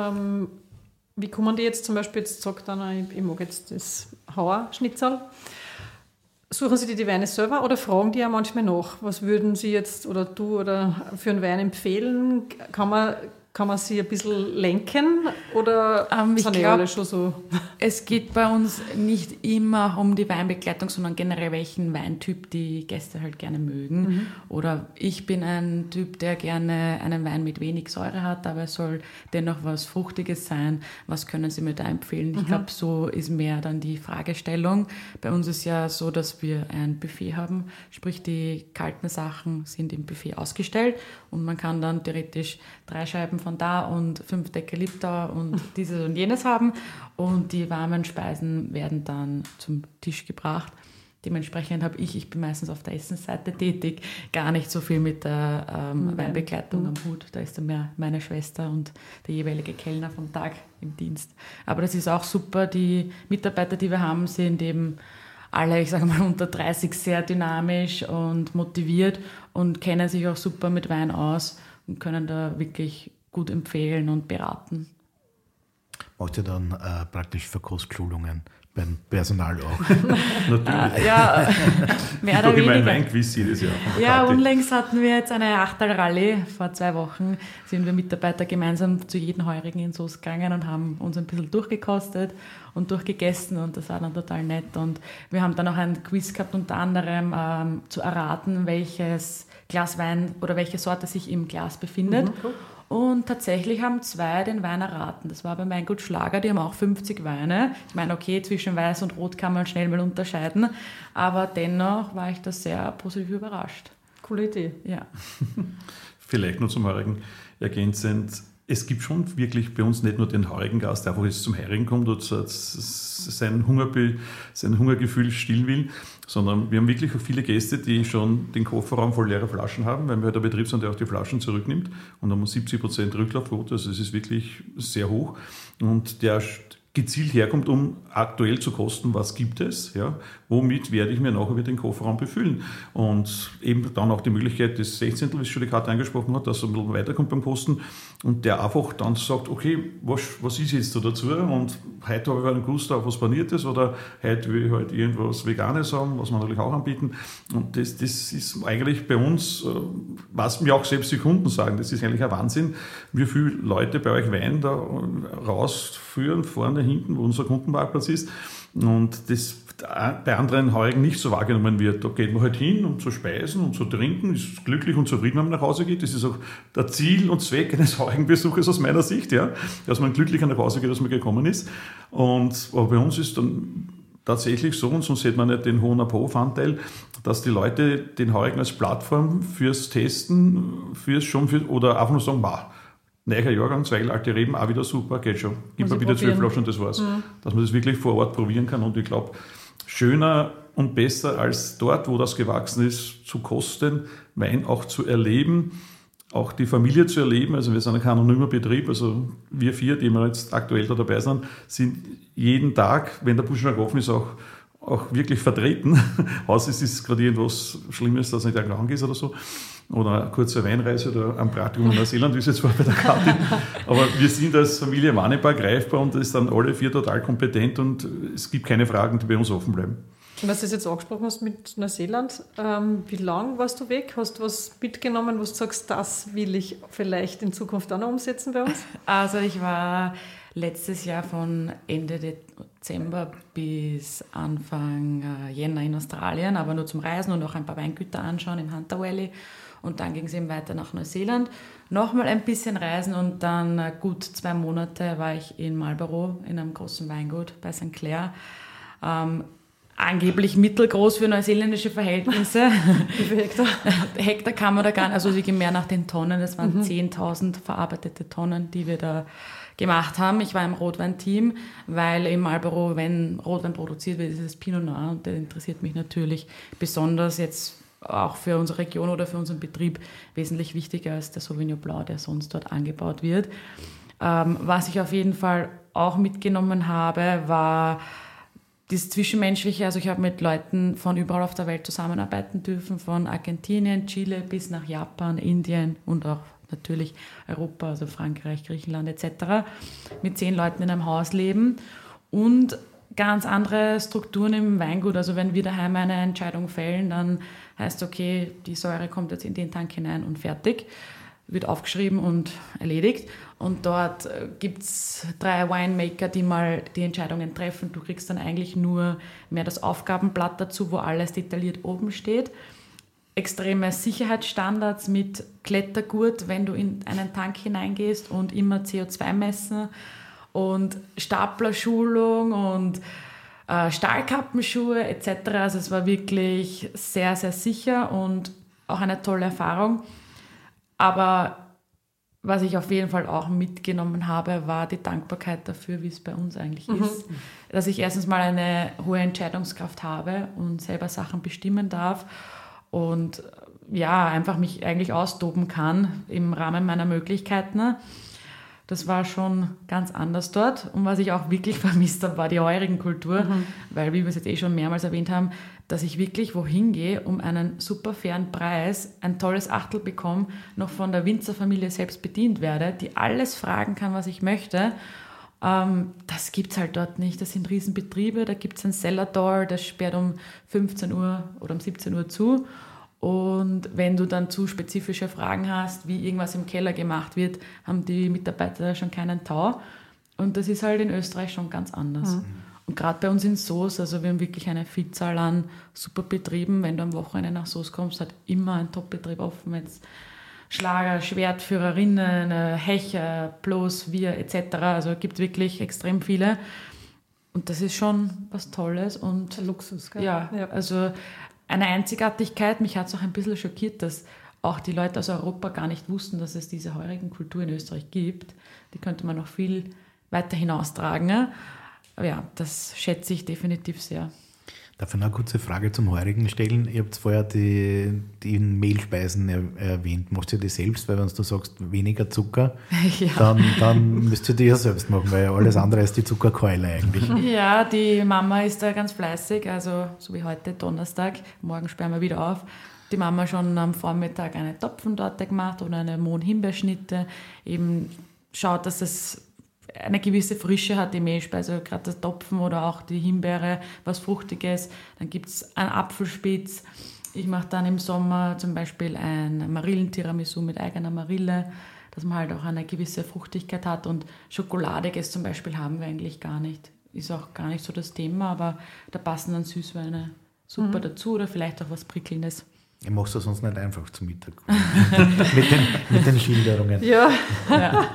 wie kommen die jetzt zum Beispiel, jetzt sagt einer, ich mag jetzt das Hauerschnitzel, suchen sie die Weine selber oder fragen die ja manchmal nach, was würden sie jetzt oder du oder für einen Wein empfehlen? Kann man sie ein bisschen lenken oder sind die alle schon so? Es geht bei uns nicht immer um die Weinbegleitung, sondern generell welchen Weintyp die Gäste halt gerne mögen. Oder ich bin ein Typ, der gerne einen Wein mit wenig Säure hat, aber es soll dennoch was Fruchtiges sein. Was können Sie mir da empfehlen? Ich glaube, so ist mehr dann die Fragestellung. Bei uns ist ja so, dass wir ein Buffet haben, sprich die kalten Sachen sind im Buffet ausgestellt und man kann dann theoretisch 3 Scheiben von da und 5 Deckel Liptauer und dieses und jenes haben, und die warmen Speisen werden dann zum Tisch gebracht. Dementsprechend ich bin meistens auf der Essensseite tätig, gar nicht so viel mit der Weinbegleitung am Hut. Da ist dann mehr meine Schwester und der jeweilige Kellner vom Tag im Dienst. Aber das ist auch super. Die Mitarbeiter, die wir haben, sind eben alle, ich sage mal, unter 30 sehr dynamisch und motiviert und kennen sich auch super mit Wein aus und können da wirklich gut empfehlen und beraten. Macht ihr dann praktisch Verkostschulungen beim Personal auch? Natürlich. Ja, mehr oder weniger. Ich mein Weinquiz jedes Jahr. Ja, unlängst hatten wir jetzt eine Achtal-Rallye. Vor 2 Wochen sind wir Mitarbeiter gemeinsam zu jedem Heurigen in Soos gegangen und haben uns ein bisschen durchgekostet und durchgegessen, und das war dann total nett. Und wir haben dann auch ein Quiz gehabt, unter anderem zu erraten, welches Glas Wein oder welche Sorte sich im Glas befindet. Cool. Und tatsächlich haben 2 den Wein erraten. Das war beim Weingut Schlager, die haben auch 50 Weine. Ich meine, okay, zwischen Weiß und Rot kann man schnell mal unterscheiden, aber dennoch war ich da sehr positiv überrascht. Coole Idee. Ja. Vielleicht nur zum Heurigen ergänzend. Es gibt schon wirklich bei uns nicht nur den heurigen Gast, der einfach jetzt zum Heurigen kommt und sein Hungergefühl stillen will, sondern wir haben wirklich auch viele Gäste, die schon den Kofferraum voll leerer Flaschen haben, weil wir der Betrieb sind, der auch die Flaschen zurücknimmt und haben 70% Rücklaufquote, also es ist wirklich sehr hoch und der gezielt herkommt, um aktuell zu kosten, was gibt es, ja, womit werde ich mir nachher wieder den Kofferraum befüllen. Und eben dann auch die Möglichkeit des 16. wie es schon die Karte angesprochen hat, dass er ein bisschen weiterkommt beim Kosten und der einfach dann sagt, okay, was ist jetzt da dazu und heute habe ich einen Gust auf was Paniertes oder heute will ich halt irgendwas Veganes haben, was wir natürlich auch anbieten. Und das ist eigentlich bei uns, was mir auch selbst die Kunden sagen, das ist eigentlich ein Wahnsinn, wie viele Leute bei euch Wein da rausführen, vorne, hinten, wo unser Kundenparkplatz ist und das bei anderen Heurigen nicht so wahrgenommen wird. Da geht man halt hin, um zu speisen und zu trinken, ist glücklich und zufrieden, wenn man nach Hause geht. Das ist auch der Ziel und Zweck eines Heurigenbesuches aus meiner Sicht, ja, dass man glücklicher nach Hause geht, als man gekommen ist. Aber bei uns ist dann tatsächlich so, und sonst hätte man nicht den hohen Abhofanteil, dass die Leute den Heurigen als Plattform fürs Testen, oder einfach nur sagen, neuer Jahrgang, 2 alte Reben, auch wieder super, geht schon. Gib mir bitte 12 Flaschen und das war's. Mhm. Dass man das wirklich vor Ort probieren kann und ich glaube, schöner und besser als dort, wo das gewachsen ist, zu kosten, Wein auch zu erleben, auch die Familie zu erleben. Also wir sind ein anonymer Betrieb, also wir 4, die wir jetzt aktuell da dabei sind jeden Tag, wenn der Buschenberg offen ist, auch wirklich vertreten. Außer es ist gerade irgendwas Schlimmes, dass nicht krank ist oder so. Oder eine kurze Weinreise oder ein Praktikum in Neuseeland, wie es jetzt war bei der Karte. Aber wir sind als Familie wahrnehmbar, greifbar und es sind alle 4 total kompetent und es gibt keine Fragen, die bei uns offen bleiben. Und was du jetzt angesprochen hast mit Neuseeland, wie lange warst du weg? Hast du was mitgenommen, was du sagst, das will ich vielleicht in Zukunft auch noch umsetzen bei uns? Also ich war letztes Jahr von Ende Dezember bis Anfang Jänner in Australien, aber nur zum Reisen und auch ein paar Weingüter anschauen im Hunter Valley. Und dann ging es eben weiter nach Neuseeland. Nochmal ein bisschen reisen und dann gut 2 Monate war ich in Marlborough in einem großen Weingut bei St. Clair. Angeblich mittelgroß für neuseeländische Verhältnisse. Wie viel Hektar? Hektar kann man da gar nicht, also wirklich mehr nach den Tonnen. Das waren 10.000 verarbeitete Tonnen, die wir da gemacht haben. Ich war im Rotweinteam, weil in Marlborough, wenn Rotwein produziert wird, ist es Pinot Noir und der interessiert mich natürlich besonders jetzt auch für unsere Region oder für unseren Betrieb wesentlich wichtiger als der Sauvignon Blanc, der sonst dort angebaut wird. Was ich auf jeden Fall auch mitgenommen habe, war das Zwischenmenschliche. Also ich habe mit Leuten von überall auf der Welt zusammenarbeiten dürfen, von Argentinien, Chile bis nach Japan, Indien und auch natürlich Europa, also Frankreich, Griechenland etc. Mit 10 Leuten in einem Haus leben und ganz andere Strukturen im Weingut. Also wenn wir daheim eine Entscheidung fällen, dann heißt okay, die Säure kommt jetzt in den Tank hinein und fertig. Wird aufgeschrieben und erledigt. Und dort gibt es 3 Winemaker, die mal die Entscheidungen treffen. Du kriegst dann eigentlich nur mehr das Aufgabenblatt dazu, wo alles detailliert oben steht. Extreme Sicherheitsstandards mit Klettergurt, wenn du in einen Tank hineingehst und immer CO2 messen und Staplerschulung und Stahlkappenschuhe etc. Also es war wirklich sehr, sehr sicher und auch eine tolle Erfahrung. Aber was ich auf jeden Fall auch mitgenommen habe, war die Dankbarkeit dafür, wie es bei uns eigentlich ist. Dass ich erstens mal eine hohe Entscheidungskraft habe und selber Sachen bestimmen darf und ja, einfach mich eigentlich austoben kann im Rahmen meiner Möglichkeiten. Das war schon ganz anders dort. Und was ich auch wirklich vermisst habe, war die Heurigenkultur, weil, wie wir es jetzt schon mehrmals erwähnt haben, dass ich wirklich wohin gehe, um einen super fairen Preis, ein tolles Achtel bekomme, noch von der Winzerfamilie selbst bedient werde, die alles fragen kann, was ich möchte. Das gibt es halt dort nicht. Das sind Riesenbetriebe, da gibt es ein Cellar-Door, das sperrt um 15 Uhr oder um 17 Uhr zu. Und wenn du dann zu spezifische Fragen hast, wie irgendwas im Keller gemacht wird, haben die Mitarbeiter schon keinen Tau. Und das ist halt in Österreich schon ganz anders. Und gerade bei uns in Soos, also wir haben wirklich eine Vielzahl an super Betrieben. Wenn du am Wochenende nach Soos kommst, hat immer ein Top-Betrieb offen. Jetzt Schlager, Schwertführerinnen, Hecher, Bloß, wir etc. Also es gibt wirklich extrem viele. Und das ist schon was Tolles. Und Ein Luxus, gell? ja, also eine Einzigartigkeit. Mich hat es auch ein bisschen schockiert, dass auch die Leute aus Europa gar nicht wussten, dass es diese heurigen Kultur in Österreich gibt. Die könnte man noch viel weiter hinaustragen. Aber ja, das schätze ich definitiv sehr. Darf ich noch eine kurze Frage zum Heurigen stellen? Ihr habt vorher die Mehlspeisen erwähnt. Machst du die selbst? Weil wenn du sagst, weniger Zucker, Ja. dann müsst ihr die ja selbst machen, weil alles andere ist die Zuckerkeule eigentlich. Ja, die Mama ist da ganz fleißig, also so wie heute Donnerstag, morgen sperren wir wieder auf. Die Mama schon am Vormittag eine Topfentorte gemacht oder eine Mohn-Himbeerschnitte, eben schaut, dass es eine gewisse Frische hat, die Mehlspeise, gerade der Topfen oder auch die Himbeere, was Fruchtiges. Dann gibt es einen Apfelspitz. Ich mache dann im Sommer zum Beispiel ein Marillentiramisu mit eigener Marille, dass man halt auch eine gewisse Fruchtigkeit hat. Und Schokoladiges zum Beispiel haben wir eigentlich gar nicht. Ist auch gar nicht so das Thema, aber da passen dann Süßweine super dazu oder vielleicht auch was Prickelndes. Ich mache es ja sonst nicht einfach zum Mittag. mit den Schilderungen. Ja. Ja.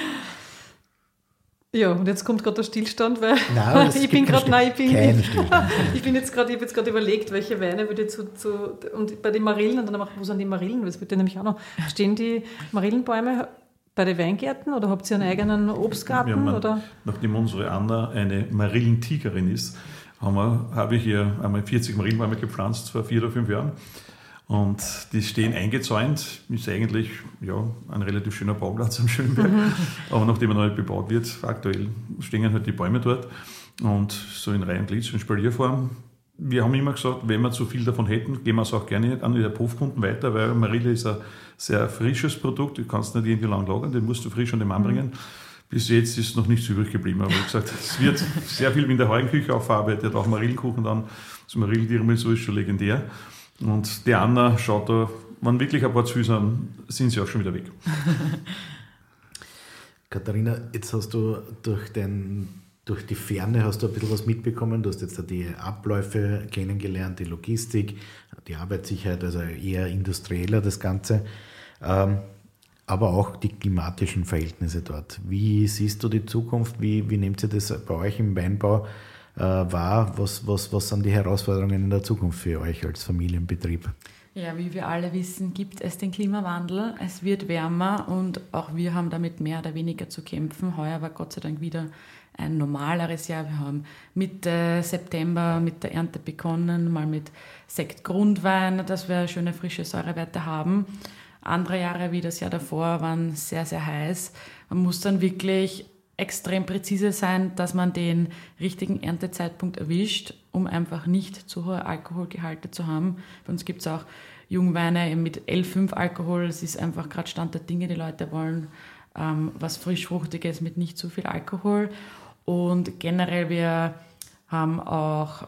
Ja, und jetzt kommt gerade der Stillstand, weil Nein, es ich gibt bin gerade, keinen Stillstand. ich habe jetzt gerade überlegt, welche Weine würde und bei den Marillen, und dann habe ich gedacht, wo sind die Marillen? Das würde nämlich auch noch, stehen die Marillenbäume bei den Weingärten oder habt ihr einen eigenen Obstgarten? Oder? Nachdem unsere Anna eine Marillentigerin ist, habe ich hier einmal 40 Marillenbäume gepflanzt vor 4 oder 5 Jahren. Und die stehen eingezäunt, ist eigentlich ein relativ schöner Bauplatz am Schönberg. Aber nachdem er noch nicht bebaut wird, aktuell stehen halt die Bäume dort. Und so in Reihe und Glied, so in Spalierform. Wir haben immer gesagt, wenn wir zu viel davon hätten, geben wir es auch gerne an die Hofkunden weiter, weil Marille ist ein sehr frisches Produkt, du kannst nicht irgendwie lang lagern, den musst du frisch an den Mann bringen. Bis jetzt ist noch nichts übrig geblieben. Aber wie gesagt, es wird sehr viel in der Heuenküche aufverarbeitet, auch Marillenkuchen dann. Das Marillentiramisu ist schon legendär. Und die Anna schaut da, wenn wirklich ein paar zu viel sind sie auch schon wieder weg. Katharina, jetzt hast du durch die Ferne hast du ein bisschen was mitbekommen. Du hast jetzt die Abläufe kennengelernt, die Logistik, die Arbeitssicherheit, also eher industrieller das Ganze, aber auch die klimatischen Verhältnisse dort. Wie siehst du die Zukunft? Wie nehmt ihr das bei euch im Weinbau wahr? Was sind die Herausforderungen in der Zukunft für euch als Familienbetrieb? Ja, wie wir alle wissen, gibt es den Klimawandel. Es wird wärmer und auch wir haben damit mehr oder weniger zu kämpfen. Heuer war Gott sei Dank wieder ein normaleres Jahr. Wir haben Mitte September mit der Ernte begonnen, mal mit Sektgrundwein, dass wir schöne frische Säurewerte haben. Andere Jahre wie das Jahr davor waren sehr, sehr heiß. Man muss dann wirklich extrem präzise sein, dass man den richtigen Erntezeitpunkt erwischt, um einfach nicht zu hohe Alkoholgehalte zu haben. Bei uns gibt es auch Jungweine mit 11,5 Alkohol. Es ist einfach gerade Stand der Dinge. Die Leute wollen was frischfruchtiges mit nicht zu viel Alkohol. Und generell, wir haben auch,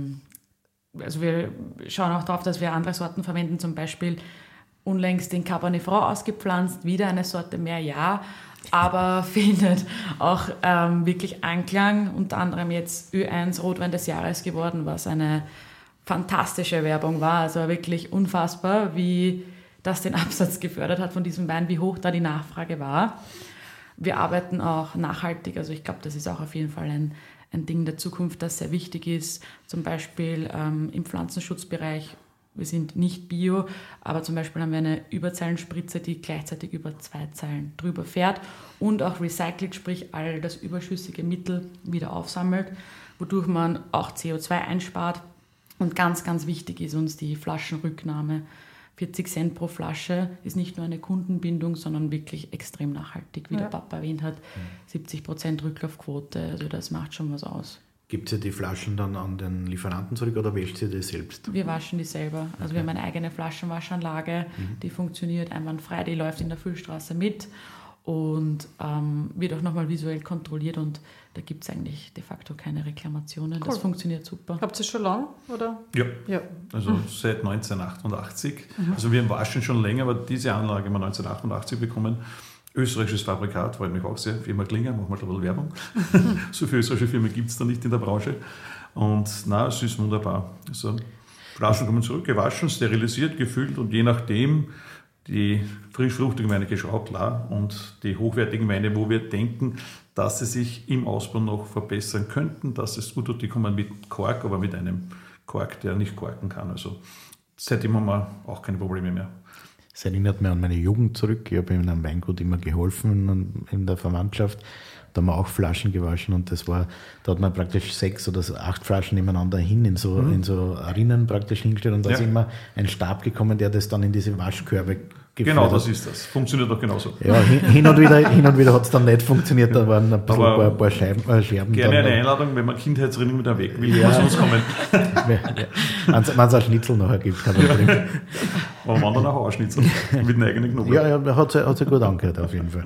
also wir schauen auch darauf, dass wir andere Sorten verwenden, zum Beispiel unlängst den Cabernet Franc ausgepflanzt, wieder eine Sorte mehr, ja, aber findet auch wirklich Anklang, unter anderem jetzt Ö1 Rotwein des Jahres geworden, was eine fantastische Werbung war, also wirklich unfassbar, wie das den Absatz gefördert hat von diesem Wein, wie hoch da die Nachfrage war. Wir arbeiten auch nachhaltig, also ich glaube, das ist auch auf jeden Fall ein Ding der Zukunft, das sehr wichtig ist, zum Beispiel im Pflanzenschutzbereich. Wir sind nicht bio, aber zum Beispiel haben wir eine Überzeilenspritze, die gleichzeitig über 2 Zeilen drüber fährt und auch recycelt, sprich all das überschüssige Mittel wieder aufsammelt, wodurch man auch CO2 einspart. Und ganz, ganz wichtig ist uns die Flaschenrücknahme. 40 Cent pro Flasche ist nicht nur eine Kundenbindung, sondern wirklich extrem nachhaltig, wie der Papa erwähnt hat. 70% Rücklaufquote, also das macht schon was aus. Gibt ihr die Flaschen dann an den Lieferanten zurück oder wäscht ihr die selbst? Wir waschen die selber. Also wir haben eine eigene Flaschenwaschanlage, die funktioniert einwandfrei, die läuft in der Füllstraße mit und wird auch nochmal visuell kontrolliert und da gibt es eigentlich de facto keine Reklamationen. Cool. Das funktioniert super. Habt ihr es schon lang? Oder? Ja. Also seit 1988. Also wir waschen schon länger, aber diese Anlage haben wir 1988 bekommen. österreichisches Fabrikat, freut mich auch sehr. Firma Klinger, machen wir ein bisschen Werbung. So viele österreichische Firmen gibt es da nicht in der Branche. Und es ist wunderbar. Also Flaschen kommen zurück, gewaschen, sterilisiert, gefüllt und je nachdem die frischfruchtigen Weine geschraubt, klar, und die hochwertigen Weine, wo wir denken, dass sie sich im Ausbau noch verbessern könnten, dass es gut tut, die kommen mit Kork, aber mit einem Kork, der nicht korken kann. Also seitdem haben wir auch keine Probleme mehr. Es erinnert mich an meine Jugend zurück. Ich habe in einem Weingut immer geholfen in der Verwandtschaft. Da haben wir auch Flaschen gewaschen und da hat man praktisch 6 oder 8 Flaschen nebeneinander in so Rinnen praktisch hingestellt und da ist immer ein Stab gekommen, der das dann in diese Waschkörbe gefüllt Genau, hat. das ist das. Funktioniert doch genauso. Ja, hin und wieder hat es dann nicht funktioniert, da waren ein paar Scherben. Gerne eine Einladung, wenn man Kindheitserinnerungen wieder weg will, muss uns kommen. Wenn es ein Schnitzel nachher gibt, kann man bringen. Aber man dann auch ein Schnitzel mit einem eigenen Knoblauch. Ja, hat sich gut angehört auf jeden Fall.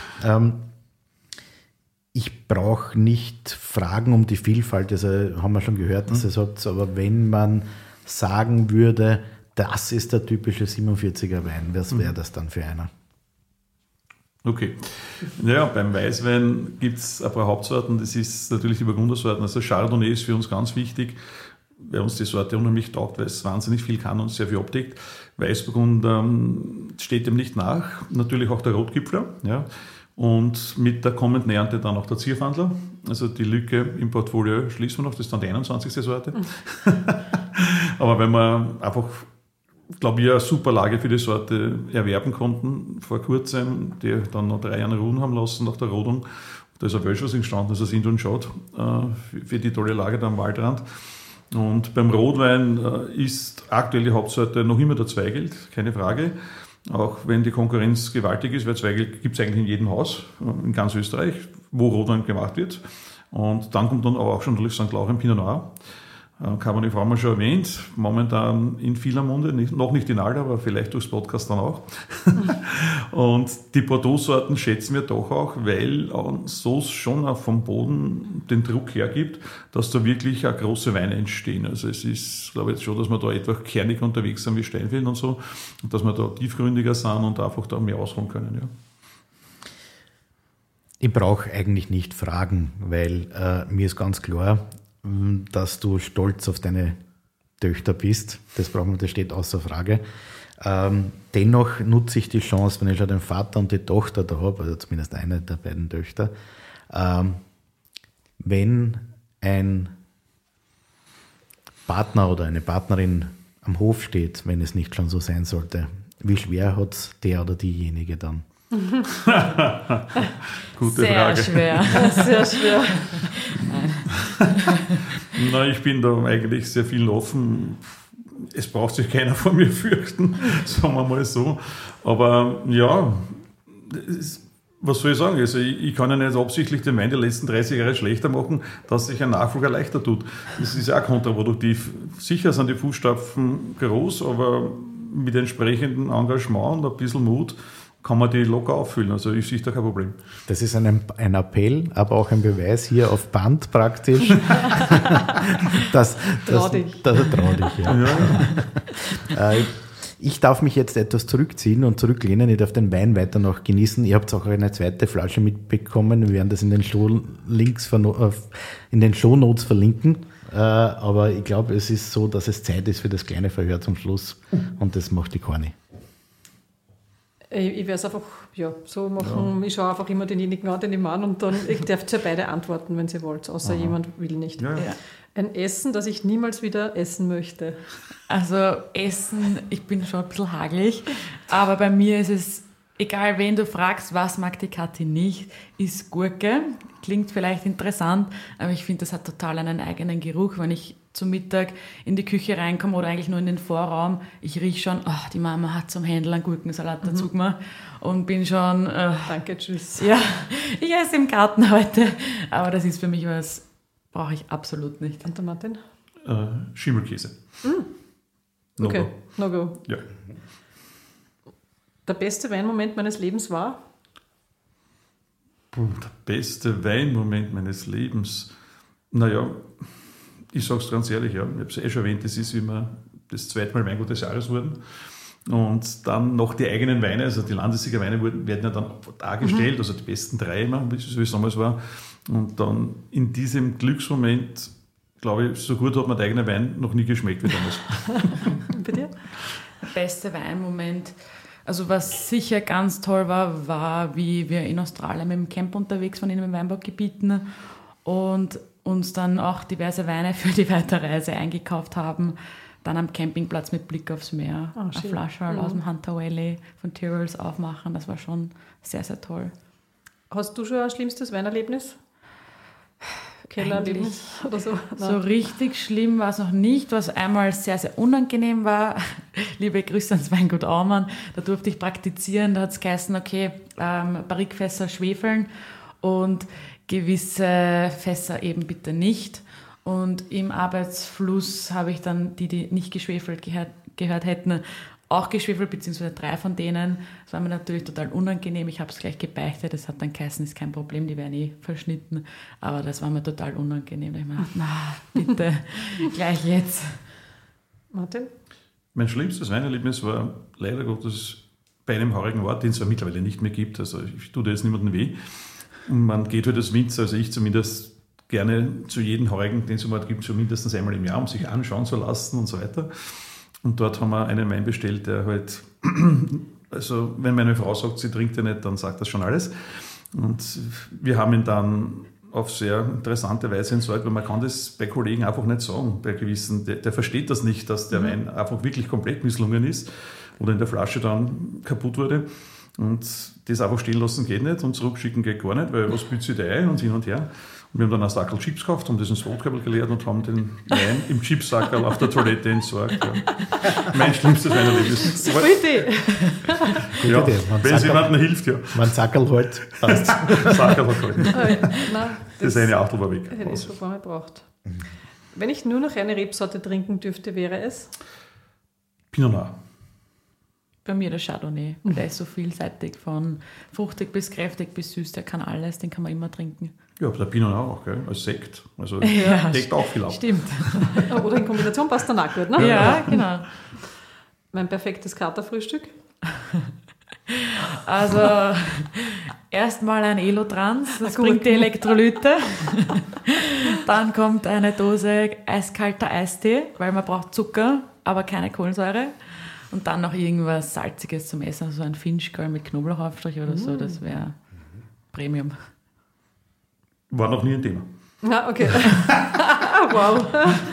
Ich brauche nicht fragen um die Vielfalt, also haben wir schon gehört, dass ihr sagt, aber wenn man sagen würde, das ist der typische 47er Wein, was wäre das dann für einer? Okay. Naja, beim Weißwein gibt es ein paar Hauptsorten, das ist natürlich die Burgundersorten. Also Chardonnay ist für uns ganz wichtig, weil uns die Sorte unheimlich taugt, weil es wahnsinnig viel kann und sehr viel abdeckt. Weißburgunder steht dem nicht nach, natürlich auch der Rotgipfler, ja. Und mit der kommenden Ernte dann auch der Zierfandler. Also die Lücke im Portfolio schließen wir noch, das ist dann die 21. Sorte. Aber wenn wir einfach, glaube ich, eine super Lage für die Sorte erwerben konnten, vor kurzem, die dann noch 3 Jahre ruhen haben lassen nach der Rodung. Da ist ein Wölschers entstanden, also Sind und Schaut, für die tolle Lage da am Waldrand. Und beim Rotwein ist aktuell die Hauptsorte noch immer der Zweigelt, keine Frage. Auch wenn die Konkurrenz gewaltig ist, weil Zweigelt gibt es eigentlich in jedem Haus, in ganz Österreich, wo Rotwein gemacht wird. Und dann kommt dann aber auch schon natürlich St. Lauren Pinot Noir. Cabernet Franc haben wir schon erwähnt, momentan in vieler Munde, noch nicht in aller, aber vielleicht durchs Podcast dann auch. Und die Bordeaux-Sorten schätzen wir doch auch, weil so schon auch vom Boden den Druck hergibt, dass da wirklich auch große Weine entstehen. Also es ist, glaube ich, jetzt schon, dass wir da etwas kerniger unterwegs sind wie Steinfeld und so, und dass wir da tiefgründiger sind und einfach da mehr ausruhen können. Ja. Ich brauche eigentlich nicht fragen, weil mir ist ganz klar, dass du stolz auf deine Töchter bist. Das steht außer Frage. Dennoch nutze ich die Chance, wenn ich schon den Vater und die Tochter da habe, also zumindest eine der beiden Töchter, wenn ein Partner oder eine Partnerin am Hof steht, wenn es nicht schon so sein sollte, wie schwer hat es der oder diejenige dann? Gute sehr Frage. Schwer. Sehr schwer. Nein, ich bin da eigentlich sehr viel offen. Es braucht sich keiner vor mir fürchten, sagen wir mal so. Aber ja, was soll ich sagen? Also ich kann ja nicht absichtlich den Wein der letzten 30 Jahre schlechter machen, dass sich ein Nachfolger leichter tut. Das ist ja auch kontraproduktiv. Sicher sind die Fußstapfen groß, aber mit entsprechendem Engagement und ein bisschen Mut kann man die locker auffüllen. Also ich sehe da kein Problem. Das ist ein Appell, aber auch ein Beweis hier auf Band praktisch. Trau dich, ja. Ja. Ich darf mich jetzt etwas zurückziehen und zurücklehnen. Ich darf den Wein weiter noch genießen. Ihr habt auch eine zweite Flasche mitbekommen. Wir werden das in den Shownotes verlinken. Aber ich glaube, es ist so, dass es Zeit ist für das kleine Verhör zum Schluss. Und das macht die Corny. Ich werde es einfach so machen. Ja. Ich schaue einfach immer denjenigen an, den ich meine, und dann ich darf ja beide antworten, wenn sie wollt, außer jemand will nicht. Ja. Ja. Ein Essen, das ich niemals wieder essen möchte. Also Essen, ich bin schon ein bisschen hagelig, aber bei mir ist es, egal wen du fragst, was mag die Kathi nicht, ist Gurke. Klingt vielleicht interessant, aber ich finde, das hat total einen eigenen Geruch, wenn ich zum Mittag in die Küche reinkomme oder eigentlich nur in den Vorraum. Ich rieche schon, die Mama hat zum Händler einen Gurkensalat dazu gemacht und bin schon... Danke, tschüss. Ja, ich esse im Garten heute, aber das ist für mich was, brauche ich absolut nicht. Und der Martin? Schimmelkäse. No Okay, go. no go. Ja. Der beste Weinmoment meines Lebens war? Der beste Weinmoment meines Lebens. Naja, ich sage es ganz ehrlich, ja, ich habe es schon erwähnt, das ist immer das zweite Mal Weingut des Jahres geworden. Und dann noch die eigenen Weine, also die Landessieger Weine werden ja dann dargestellt, also die besten 3 immer, wie es damals war. Und dann in diesem Glücksmoment, glaube ich, so gut hat mir der eigene Wein noch nie geschmeckt wie damals. Bei dir? Der beste Weinmoment, also was sicher ganz toll war, wie wir in Australien mit dem Camp unterwegs waren in den Weinbaugebieten und uns dann auch diverse Weine für die Weiterreise eingekauft haben. Dann am Campingplatz mit Blick aufs Meer, eine Flasche aus dem Hunter Valley von Tyrrells aufmachen. Das war schon sehr, sehr toll. Hast du schon ein schlimmstes Weinerlebnis? Kellererlebnis oder so? So richtig schlimm war es noch nicht. Was einmal sehr, sehr unangenehm war, liebe Grüße ans Weingut Aumann, da durfte ich praktizieren, da hat es geheißen, okay, Barrikfässer schwefeln und gewisse Fässer eben bitte nicht. Und im Arbeitsfluss habe ich dann die nicht geschwefelt gehört hätten, auch geschwefelt, beziehungsweise 3 von denen. Das war mir natürlich total unangenehm. Ich habe es gleich gebeichtet. Das hat dann geheißen, ist kein Problem, die werden verschnitten. Aber das war mir total unangenehm. Da habe ich mir gedacht, na, bitte, gleich jetzt. Martin? Mein schlimmstes Weinerlebnis war leider Gottes bei einem heurigen Ort, den es ja mittlerweile nicht mehr gibt. Also ich tue da jetzt niemandem weh. Und man geht halt als Winzer, also ich zumindest, gerne zu jedem Heurigen, den es im Ort gibt, so mindestens einmal im Jahr, um sich anschauen zu lassen und so weiter. Und dort haben wir einen Wein bestellt, der halt, also wenn meine Frau sagt, sie trinkt ja nicht, dann sagt das schon alles. Und wir haben ihn dann auf sehr interessante Weise entsorgt, weil man kann das bei Kollegen einfach nicht sagen, bei gewissen, der versteht das nicht, dass der Wein einfach wirklich komplett misslungen ist oder in der Flasche dann kaputt wurde. Und das einfach stehen lassen geht nicht und zurückschicken geht gar nicht, weil was büßt sich da ein und hin und her. Und wir haben dann einen Sackerl Chips gekauft, haben das ins Rotkabel geleert und haben den Wein im Chipsackerl auf der Toilette entsorgt. Ja. Mein schlimmstes Weinerlebnis. Super Idee. Ja, wenn es jemandem hilft, ja. Man Sackerl halt. Passt. Sackerl halt. Nein, Das eine Achtel war weg. Hätte ich schon vorher gebraucht. Wenn ich nur noch eine Rebsorte trinken dürfte, wäre es? Pinot Noir. Bei mir der Chardonnay. Der ist so vielseitig, von fruchtig bis kräftig bis süß. Der kann alles, den kann man immer trinken. Ja, aber der Pinot Noir auch, gell? Als Sekt. Also Ja, deckt auch viel ab. Stimmt. Oder in Kombination passt dann auch gut, ne? Ja, genau. Mein perfektes Katerfrühstück? Also erstmal ein Elotrans, das bringt die Elektrolyte. Dann kommt eine Dose eiskalter Eistee, weil man braucht Zucker, aber keine Kohlensäure. Und dann noch irgendwas Salziges zum Essen, so ein Finchgall mit Knoblauchaufstrich oder so, das wäre Premium. War noch nie ein Thema. Ja, okay. Wow.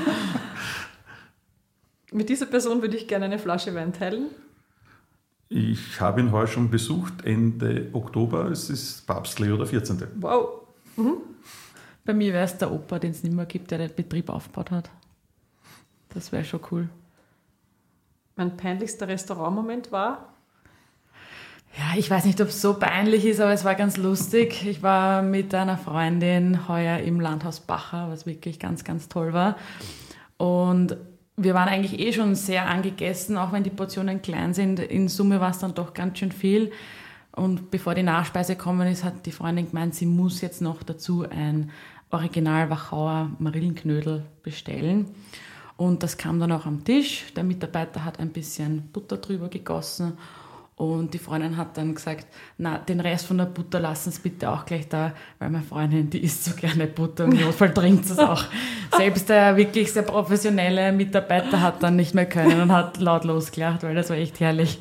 Mit dieser Person würde ich gerne eine Flasche Wein teilen. Ich habe ihn heuer schon besucht, Ende Oktober. Es ist Papstli oder 14. Wow. Bei mir wäre es der Opa, den es nicht mehr gibt, der den Betrieb aufgebaut hat. Das wäre schon cool. Mein peinlichster Restaurantmoment war? Ja, ich weiß nicht, ob es so peinlich ist, aber es war ganz lustig. Ich war mit einer Freundin heuer im Landhaus Bacher, was wirklich ganz, ganz toll war. Und wir waren eigentlich schon sehr angegessen, auch wenn die Portionen klein sind. In Summe war es dann doch ganz schön viel. Und bevor die Nachspeise gekommen ist, hat die Freundin gemeint, sie muss jetzt noch dazu ein Original Wachauer Marillenknödel bestellen. Und das kam dann auch am Tisch. Der Mitarbeiter hat ein bisschen Butter drüber gegossen. Und die Freundin hat dann gesagt, na, den Rest von der Butter lassen Sie bitte auch gleich da, weil meine Freundin, die isst so gerne Butter und im Notfall trinkt sie es auch. Selbst der wirklich sehr professionelle Mitarbeiter hat dann nicht mehr können und hat laut losgelacht, weil das war echt herrlich.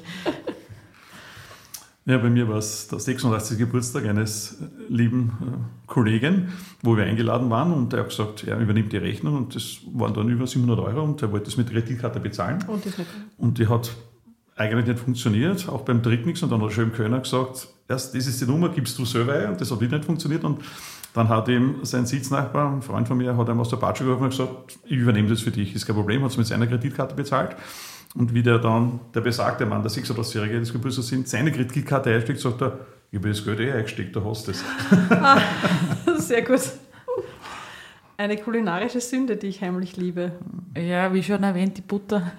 Ja, bei mir war es der 86. Geburtstag eines lieben Kollegen, wo wir eingeladen waren und er hat gesagt, er übernimmt die Rechnung und das waren dann über 700 € und er wollte es mit Kreditkarte bezahlen. Und die hat eigentlich nicht funktioniert, auch beim Trick nichts. Und dann hat der Kölner gesagt, erst das ist die Nummer, gibst du selber ein. Und das hat nicht funktioniert. Und dann hat ihm sein Sitznachbar, ein Freund von mir, hat ihm aus der Patsche geholfen und gesagt, ich übernehme das für dich, ist kein Problem, hat es mit seiner Kreditkarte bezahlt. Und wie der besagte Mann, der 86-Jährige des Geburtstags sind, seine Kreditkarte einsteckt, sagt er, ich habe das Geld eingesteckt, du hast das. Sehr gut. Eine kulinarische Sünde, die ich heimlich liebe. Ja, wie schon erwähnt, die Butter.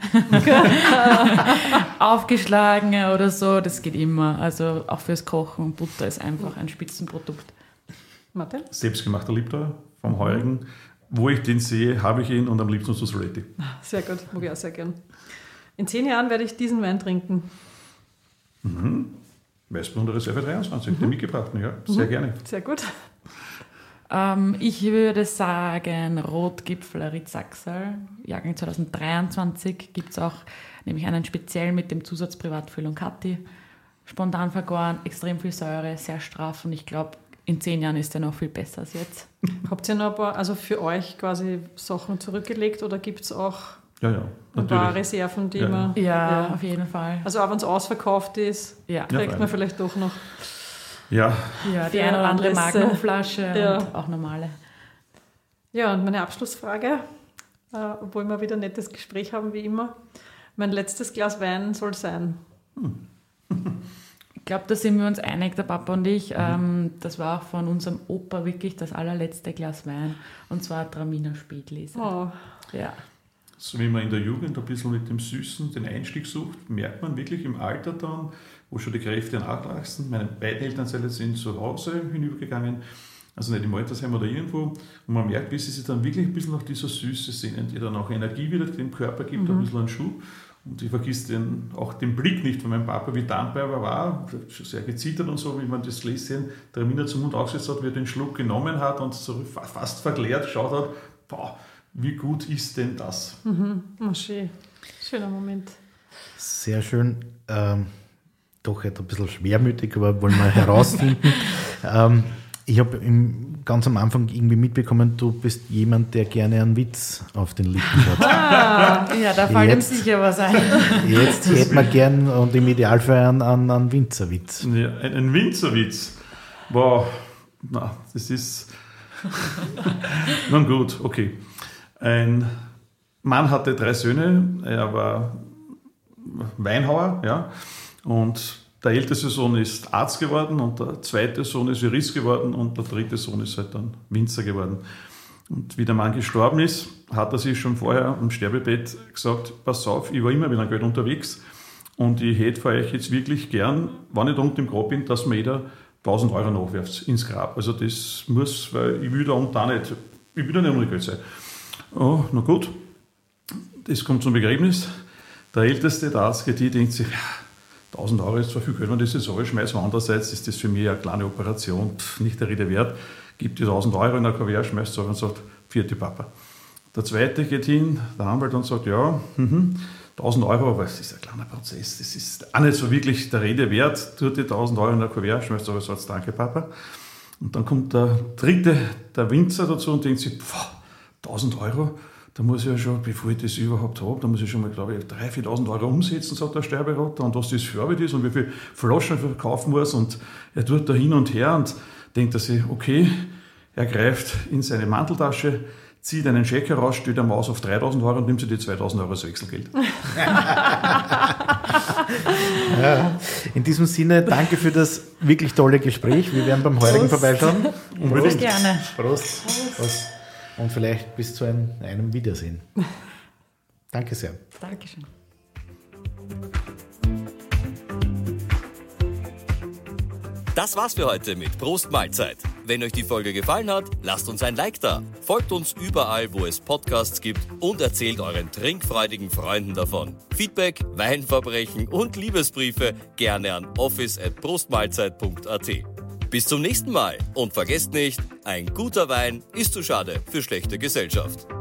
Aufgeschlagen oder so, das geht immer. Also auch fürs Kochen. Butter ist einfach ein Spitzenprodukt. Martin? Selbstgemachter Liebtauer vom Heurigen. Wo ich den sehe, habe ich ihn und am liebsten zu Soletti. Sehr gut, mag ich auch sehr gern. In 10 Jahren werde ich diesen Wein trinken. Weißburgunder Reserve 23, den mitgebrachten, ja, sehr gerne. Sehr gut. Ich würde sagen Rotgipfel Ritzachsal, Jahrgang 2023, gibt es auch nämlich einen speziell mit dem Zusatz Privatfüllung Kati. Spontan vergoren, extrem viel Säure, sehr straff und ich glaube, in 10 Jahren ist der noch viel besser als jetzt. Habt ihr noch ein paar, also für euch quasi Sachen zurückgelegt oder gibt es auch Ja, ein paar Reserven, die man... Ja, auf jeden Fall. Also auch wenn es ausverkauft ist, kriegt man vielleicht doch noch... Ja, die eine oder andere Magnumflasche Ja. und auch normale. Ja, und meine Abschlussfrage, obwohl wir wieder ein nettes Gespräch haben wie immer. Mein letztes Glas Wein soll sein. Ich glaube, da sind wir uns einig, der Papa und ich. Das war auch von unserem Opa wirklich das allerletzte Glas Wein. Und zwar Traminer Spätlese. Oh. Ja. so wie man in der Jugend ein bisschen mit dem Süßen den Einstieg sucht, merkt man wirklich im Alter dann, wo schon die Kräfte nachwachsen. Meine beiden Elternteile sind zu Hause hinübergegangen, also nicht im Altersheim oder irgendwo. Und man merkt, wie sie sich dann wirklich ein bisschen nach dieser Süße sehnen, die dann auch Energie wieder dem Körper gibt, ein bisschen einen Schub. Und ich vergiss auch den Blick nicht von meinem Papa, wie dankbar er war, schon sehr gezittert und so, wie man das Gläschen Traminer zum Mund aufgesetzt hat, wie er den Schluck genommen hat und so fast verklärt geschaut hat. Boah, wie gut ist denn das? Oh, schön. Schöner Moment. Sehr schön. Doch ein bisschen schwermütig, aber wollen wir herausfinden. Ich habe ganz am Anfang irgendwie mitbekommen, du bist jemand, der gerne einen Witz auf den Lippen hat. Ja, da fällt ihm sicher was ein. Jetzt hätte man gern und im Idealfall einen Winzerwitz. Ja, ein Winzerwitz. Wow, na, das ist... Nun gut, okay. Ein Mann hatte 3 Söhne, er war Weinhauer, ja, und der älteste Sohn ist Arzt geworden und der zweite Sohn ist Jurist geworden und der dritte Sohn ist halt dann Winzer geworden. Und wie der Mann gestorben ist, hat er sich schon vorher am Sterbebett gesagt, pass auf, ich war immer mit einem Geld unterwegs und ich hätte für euch jetzt wirklich gern, wenn ich da unten im Grab bin, dass mir jeder 1.000 Euro nachwirft ins Grab. Also das muss, weil ich will da unten auch nicht, ich will da nicht ohne Geld sein. Oh, na gut, das kommt zum Begräbnis. Der Älteste, der Arzt, die denkt sich, 1.000 Euro ist zwar viel Geld, wenn das jetzt alles schmeißt, aber andererseits ist das für mich eine kleine Operation, nicht der Rede wert. Gibt die 1.000 Euro in der Kuvert, schmeißt es auf und sagt, vierte Papa. Der zweite geht hin, der Anwalt, und sagt, ja, 1.000 Euro, aber es ist ein kleiner Prozess, das ist auch nicht so wirklich der Rede wert, tut die 1.000 Euro in der Kuvert, schmeißt es auf und sagt, danke Papa. Und dann kommt der dritte, der Winzer dazu und denkt sich, 1.000 Euro, da muss ich ja schon, bevor ich das überhaupt habe, da muss ich schon mal, glaube ich, 3.000, 4.000 Euro umsetzen, sagt der Steuerberater, und was das für Arbeit ist und wie viele Flaschen er verkaufen muss. Und er tut da hin und her und denkt er sich, okay, er greift in seine Manteltasche, zieht einen Scheck heraus, stellt eine Maus auf 3.000 Euro und nimmt sich die 2.000 Euro als Wechselgeld. Ja, in diesem Sinne, danke für das wirklich tolle Gespräch. Wir werden beim Heurigen vorbeischauen. Prost. Gerne. Prost. Prost. Und vielleicht bis zu einem Wiedersehen. Danke sehr. Dankeschön. Das war's für heute mit Prost Mahlzeit. Wenn euch die Folge gefallen hat, lasst uns ein Like da. Folgt uns überall, wo es Podcasts gibt und erzählt euren trinkfreudigen Freunden davon. Feedback, Weinverbrechen und Liebesbriefe gerne an office@prostmahlzeit.at. Bis zum nächsten Mal und vergesst nicht, ein guter Wein ist zu schade für schlechte Gesellschaft.